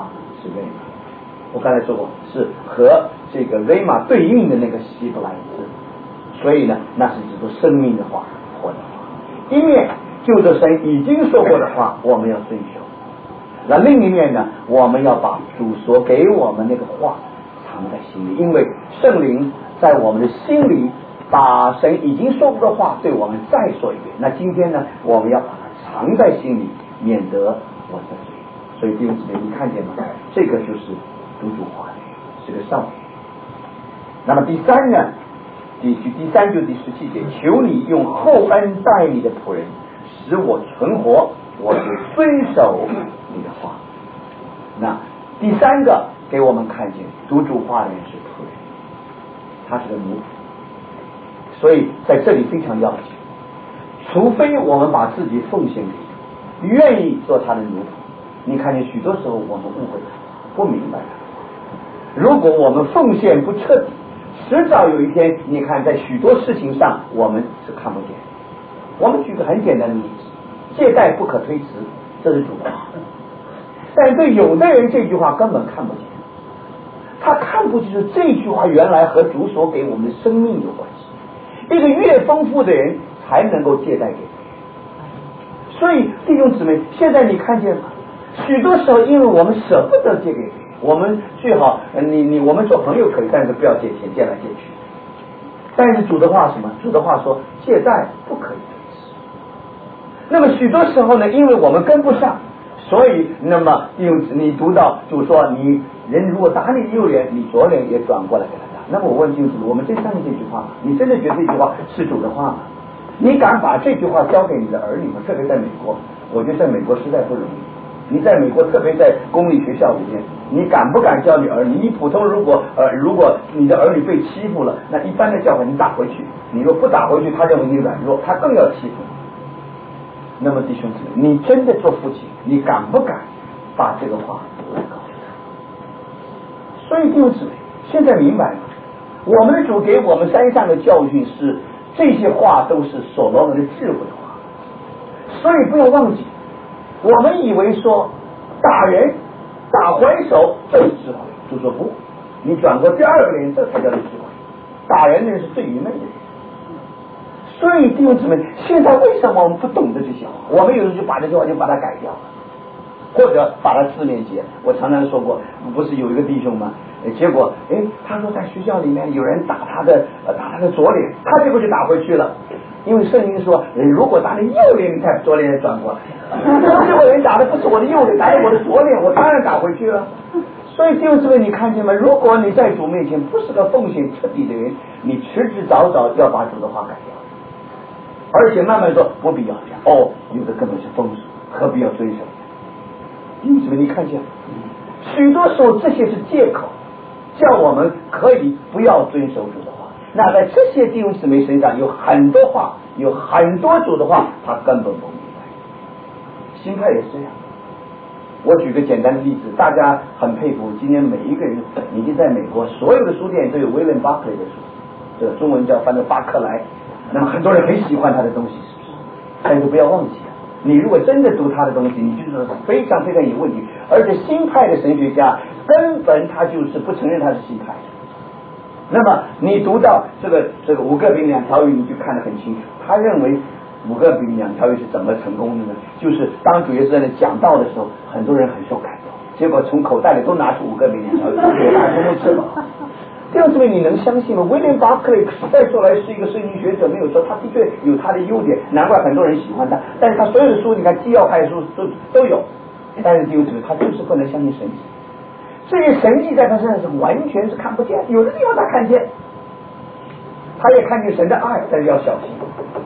是 rama， 我刚才说过是和这个 rama 对应的那个希伯来字，所以呢，那是指出生命的话，活的话。一面就着神已经说过的话，我们要遵守；那另一面呢，我们要把主所给我们那个话藏在心里，因为圣灵在我们的心里把神已经说过的话对我们再说一遍。那今天呢，我们要把它藏在心里，免得我得罪。所以弟兄姊妹，你看见吗？这个就是读主话的，是个少年。那么第三呢，第三就第17节，求你用厚恩待你的仆人，使我存活，我就遵守你的话。那第三个给我们看见读主话的人是仆人，他是个奴仆，所以在这里非常要紧，除非我们把自己奉献给，愿意做他的奴仆。你看见许多时候我们误会他，不明白他。如果我们奉献不彻底，迟早有一天，你看在许多事情上我们是看不见。我们举个很简单的例子，借贷不可推辞，这是主的话。但对有的人这句话根本看不见，他看不清楚这句话原来和主所给我们的生命有关系。一个越丰富的人才能够借贷给别人。所以弟兄姊妹，现在你看见吗？许多时候因为我们舍不得借给别人，我们最好我们做朋友可以，但是不要借钱，借来借去。但是主的话什么？主的话说借贷不可以推辞。那么许多时候呢，因为我们跟不上，所以那么你读到主说，你人如果打你右脸，你左脸也转过来给他打。那么我问弟兄姊妹，我们真相信这句话吗？你真的觉得这句话是主的话吗？你敢把这句话交给你的儿女吗？特别在美国，我觉得在美国实在不容易。你在美国，特别在公立学校里面，你敢不敢教你儿女？你普通如果你的儿女被欺负了，那一般的教法你打回去，你若不打回去，他认为你软弱，他更要欺负你。那么弟兄姊妹，你真的做父亲，你敢不敢把这个话来告诉他？所以弟兄姊妹，现在明白了，我们的主给我们山上的教训是这些话都是所罗门的智慧的话，所以不要忘记。我们以为说打人打还手这是智慧，就说不，你转过第二个脸，这才叫做智慧。打人的人是最愚昧的人。所以弟兄姊妹，现在为什么我们不懂得这些话？我们有时候就把这些话就把它改掉了，或者把它字面解。我常常说过，不是有一个弟兄吗？结果他说在学校里面有人打他的左脸，他结果就打回去了。因为圣经说，如果打你右脸，你看左脸也转过来。这个人打的不是我的右脸，打的我的左脸，我当然打回去了。所以弟兄姊妹，你看见吗？如果你在主面前不是个奉献彻底的人，你迟迟早早要把主的话改掉，而且慢慢说不必要这样。有的根本是风俗，何必要遵守？弟兄姊妹，你看见许多时候这些是借口，叫我们可以不要遵守主的话。那在这些弟兄姊妹身上有很多话，有很多主的话，他根本不明白。心态也是这样。我举个简单的例子，大家很佩服，今天每一个人已经在美国所有的书店都有威廉巴克莱的书，这个中文叫翻译巴克莱。那么很多人很喜欢他的东西，是不是？但是不要忘记啊，你如果真的读他的东西，你就是非常非常有问题。而且新派的神学家根本他就是不承认他是新派的。那么你读到这个五个饼两条鱼，你就看得很清楚。他认为五个饼两条鱼是怎么成功的呢？就是当主耶稣在那讲道的时候，很多人很受感动，结果从口袋里都拿出五个饼两条鱼，给大家都吃饱。这样子你能相信吗？威廉巴克莱实在说来是一个圣经学者，没有说他的确有他的优点，难怪很多人喜欢他。但是他所有的书，你看纪要派书都有，但是就是他就是不能相信神迹。这些神迹在他身上是完全是看不见，有的地方他看见，他也看见神的爱，但是要小心。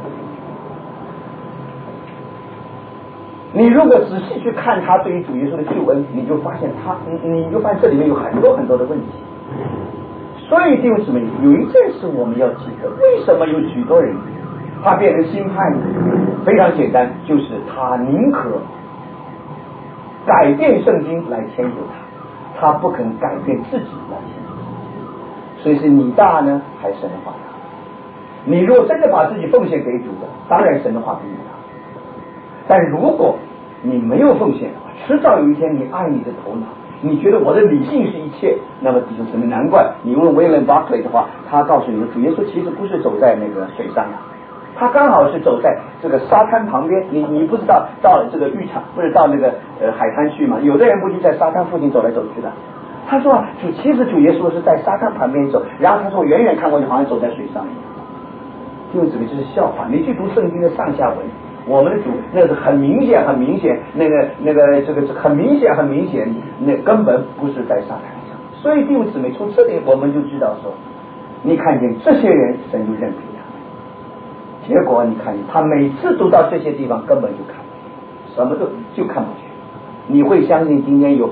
你如果仔细去看他对于主耶稣的救恩，你就发现这里面有很多很多的问题。所以弟兄姊妹，有一件事我们要记得，为什么有许多人他变成新派呢？非常简单，就是他宁可改变圣经来迁就他不肯改变自己来迁就他。所以是你大呢，还是神的话大？你如果真的把自己奉献给主的，当然神的话比你大。但如果你没有奉献的话，迟早有一天你爱你的头脑， 你觉得我的理性是一切，那么弟兄姊妹，难怪你问威廉·巴克雷的话，他告诉你，主耶稣其实不是走在那个水上呀，他刚好是走在这个沙滩旁边。你不知道到了这个浴场，不是到那个海滩去吗？有的人不就在沙滩附近走来走去的。他说其实主耶稣是在沙滩旁边走，然后他说远远看过去好像走在水上一样。弟兄姊妹，这是笑话。你去读圣经的上下文，我们的主那是很明显，那个这个很明显，那根本不是在沙滩上。所以弟兄姊妹，从这里我们就知道说，你看见这些人，神就任凭他们。结果你看见他每次都到这些地方，根本就看不见，什么就看不见。你会相信今天有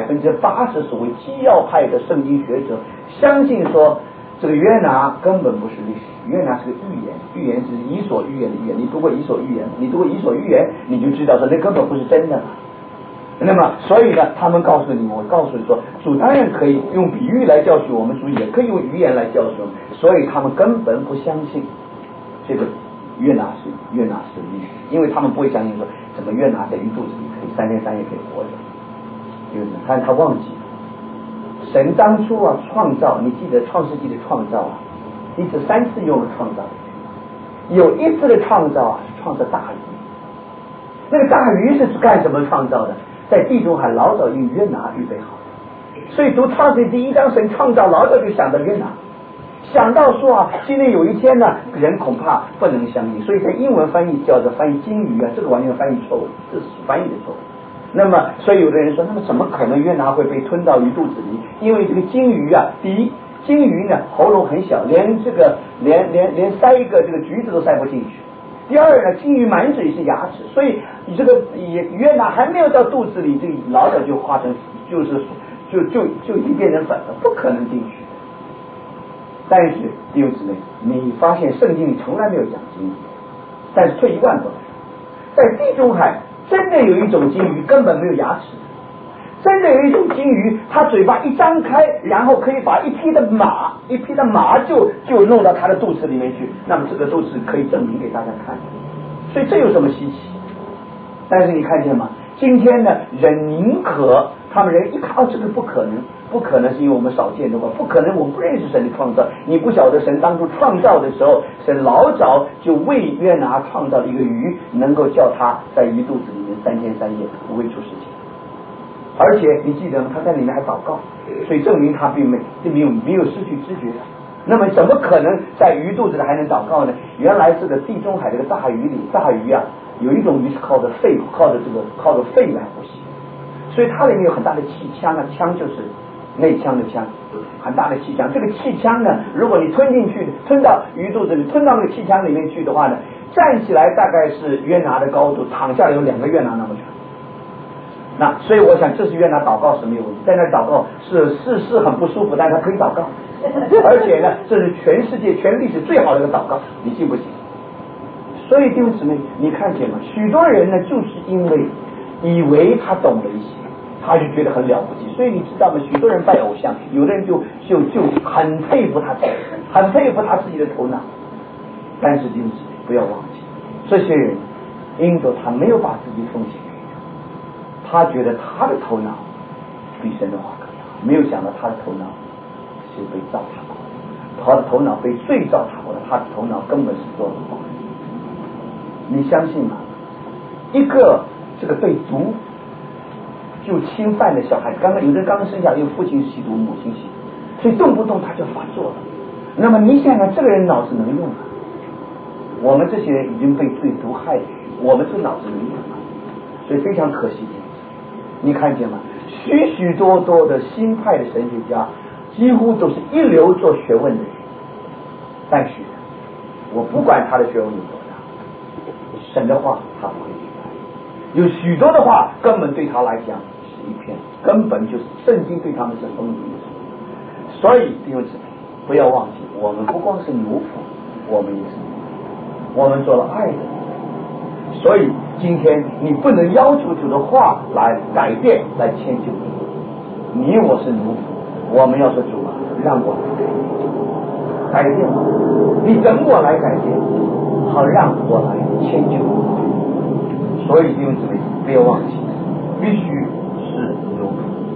80%所谓基要派的圣经学者相信说，这个约拿根本不是历史，约拿是个预言，预言是伊索寓言的预言。你读过伊索寓言，你就知道说那根本不是真的。那么所以呢，他们告诉你，我告诉你说，主当然可以用比喻来教训我们，主也可以用语言来教训我们，所以他们根本不相信这个约拿是历史，因为他们不会相信说怎么约拿在鱼肚子里可以3天3夜可以活着，但他忘记了神当初创造，你记得创世纪的创造一直3次用了创造，有一次的创造是创造大鱼。那个大鱼是干什么创造的？在地中海老早用约拿预备好的。所以读创世纪1章，神创造老早就想到约拿，想到说今天有一天呢，人恐怕不能相信，所以在英文翻译叫做翻译鲸鱼这个完全翻译错误，这是翻译的错误。那么所以有的人说，那么怎么可能约拿会被吞到鱼肚子里？因为这个鲸鱼第一，鲸鱼呢喉咙很小，连塞一个这个橘子都塞不进去。第二呢，鲸鱼满嘴是牙齿，所以你这个约拿还没有到肚子里，这个老早就化成就已经变成粉了，不可能进去。但是弟兄姊妹，你发现圣经里从来没有讲鲸鱼，但是退1万步，在地中海真的有一种鲸鱼根本没有牙齿，真的有一种鲸鱼，它嘴巴一张开，然后可以把一匹的马就弄到它的肚子里面去。那么这个都是可以证明给大家看的，所以这有什么稀奇？但是你看见吗？今天呢，人宁可他们人一看这个不可能是因为我们少见的话，不可能，我们不认识神的创造。你不晓得神当初创造的时候，神老早就为约拿创造了一个鱼，能够叫他在鱼肚子里面3天3夜不会出事情。而且你记得吗？他在里面还祷告，所以证明他并没有失去知觉。那么怎么可能在鱼肚子里还能祷告呢？原来这个地中海这个大鱼有一种鱼是靠着肺来呼吸，所以它里面有很大的气腔腔就是内腔的腔，很大的气腔。这个气腔呢，如果你吞进去，吞到鱼肚子里，吞到那个气腔里面去的话呢，站起来大概是约拿的高度，躺下来有2个约拿那么长。那所以我想这是约拿祷告是没有问题，在那祷告是很不舒服，但是他可以祷告，而且呢这是全世界全历史最好的一个祷告，你信不信？所以弟兄姊妹，你看见吗？许多人呢就是因为以为他懂了一些，他就觉得很了不起。所以你知道吗？许多人拜偶像，有的人就很佩服他自己的头脑。但是弟兄姊妹不要忘记，这些人因着他没有把自己奉献，他觉得他的头脑比神的话更好，没有想到他的头脑是被糟蹋过的，他的头脑被罪糟蹋过的，他的头脑根本是做了谎。你相信吗？一个这个被族就侵犯的小孩子，有的人刚生下来，有父亲吸毒，母亲吸毒，所以动不动他就发作了。那么你想想，这个人脑子能用吗？我们这些人已经被罪毒害，我们这脑子能用吗？所以非常可惜的。你看见吗？许多的新派的神学家几乎都是一流做学问的人，但是我不管他的学问有多大，神的话他不会明白。有许多的话根本对他来讲是一片，根本就是圣经对他们是封闭的。所以弟兄姊妹不要忘记，我们不光是奴仆，我们也是奴仆，我们做了爱的奴。所以今天你不能要求主的话来改变来迁就你我是奴仆，我们要说主让我来改变我，你等我来改变，好让我来迁就你。所以弟兄姊妹不要忘记，必须是奴仆。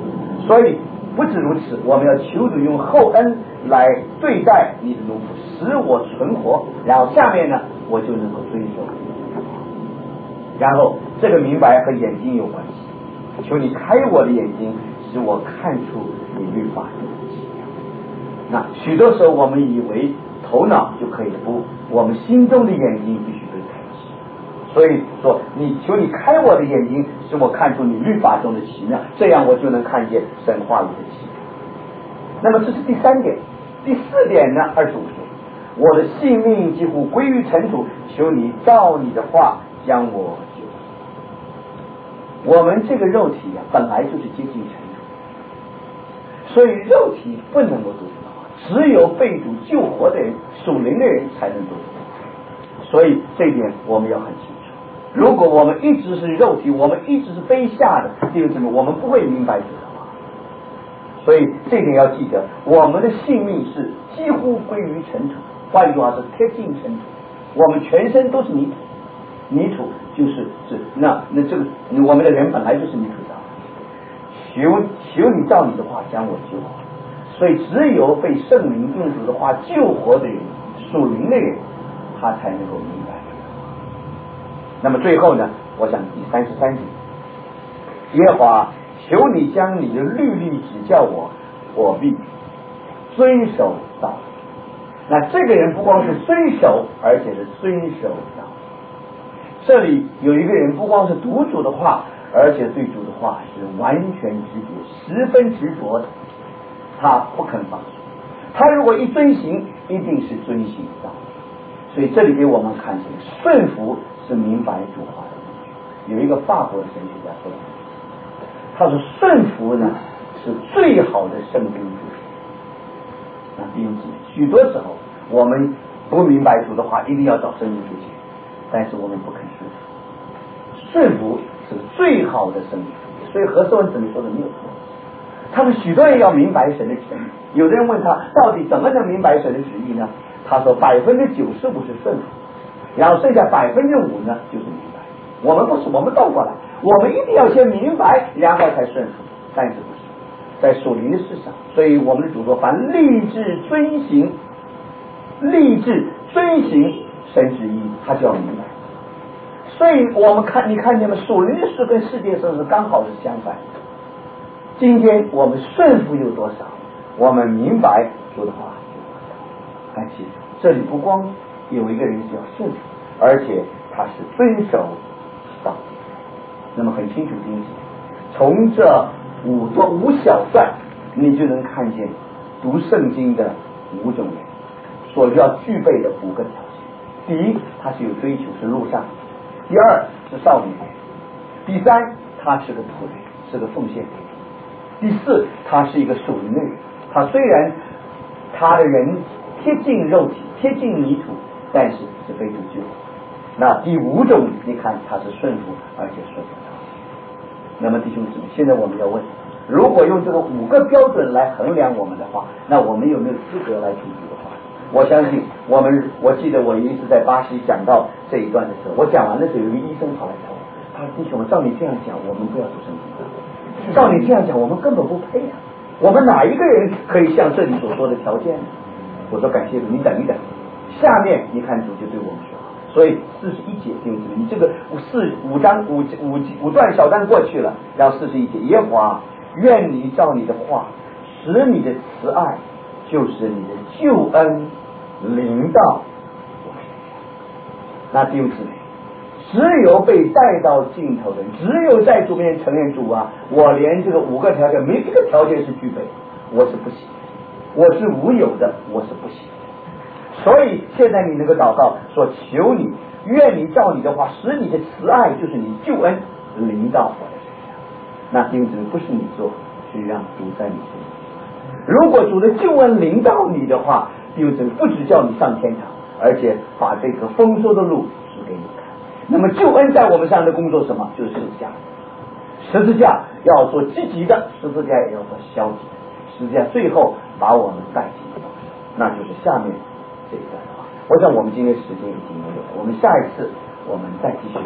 所以不止如此，我们要求主用厚恩来对待你的奴仆，使我存活。然后下面呢，我就能够遵守。然后这个明白和眼睛有关系，求你开我的眼睛，使我看出你律法中的奇妙。那许多时候我们以为头脑就可以不，我们心中的眼睛必须被开启。所以说，求你开我的眼睛，使我看出你律法中的奇妙，这样我就能看见神话语的奇妙。那么这是第3点。第4点呢，25节，我的性命几乎归于尘土，求你照你的话将我救。我们这个肉体本来就是接近尘土，所以肉体不能够做这个话，只有被主救活的人，属灵的人才能做这个话。所以这一点我们要很清楚。如果我们一直是肉体，我们一直是卑下的，弟兄姊妹，我们不会明白主的话。所以这点要记得，我们的性命是几乎归于尘土，换句话是贴近尘土，我们全身都是泥土。泥土就是那这个我们的人本来就是泥土的，求你照你的话将我救活。所以只有被圣灵用主的话救活的人，属灵的人，他才能够明白。那么最后呢，我想第33节，耶和华，求你将你的律例指教我，我必遵守道。那这个人不光是遵守，而且是遵守道。这里有一个人不光是读主的话，而且对主的话是完全直觉，十分执着的，他不肯放手。他如果一遵行，一定是遵行道。所以这里给我们看见，顺服是明白主话的。有一个法国的神学家说，他说顺服呢是最好的圣经助学。那第一，许多时候我们不明白主的话，一定要找圣经助学，但是我们不肯顺服。顺服是最好的圣经助学。所以何士文姊妹说的没有错。他们许多人要明白神的旨意，有的人问他到底怎么能明白神的旨意呢？他说95%是顺服，然后剩下5%呢就是明白。我们不是，我们倒过来，我们一定要先明白，然后才顺服。但是不是在属灵的事上，所以我们的主说，凡立志遵行神旨意，他就要明白。所以我们你看见吗？属灵的事跟世界上是刚好是相反的。今天我们顺服有多少，我们明白主的话有多少。但是这里不光有一个人是要顺服，而且他是遵守道。那么很清楚听起，从这5小段你就能看见读圣经的5种人所要具备的5个条件。第一，他是有追求，是路上；第二是少年；第三，他是个仆人，是个奉献人；第四，他是一个属灵的人，他虽然他的人贴近肉体，贴近泥土，但是是被主救。那第5种，你看他是顺服，而且顺服他。那么弟兄姊妹，现在我们要问，如果用这个5个标准来衡量我们的话，那我们有没有资格来读主的话？我相信我记得我有一次在巴西讲到这一段的时候，我讲完的时候，有一个医生跑来找我，他说：“弟兄，照你这样讲，我们不要读圣经。照你这样讲，我们根本不配啊！我们哪一个人可以像这里所说的条件呢？”我说：“感谢主，你等一等，下面你看主就对我们说。”所以41节，对不对？你这个5段小段过去了，然后41节，耶和华，愿你照你的话，使你的慈爱，就是你的救恩临到我身上。那弟兄姊妹，只有被带到尽头的人，只有在主面前承认主啊，我连这个5个条件没一个条件是具备，我是不行的，我是无有的，我是不行的。所以现在你能够祷告说，求你，愿你照你的话，使你的慈爱，就是你救恩临到我的身上。那弟兄姊妹，不是你做，是让主在你身上。如果主的救恩临到你的话，弟兄姊妹，不只叫你上天堂，而且把这个丰收的路指给你看。那么救恩在我们上的工作什么？就是十字架。十字架要做积极的，十字架也要做消极的。十字架最后把我们带进丰收，那就是下面这一段的话。我想我们今天时间已经没有了，我们下一次我们再继续。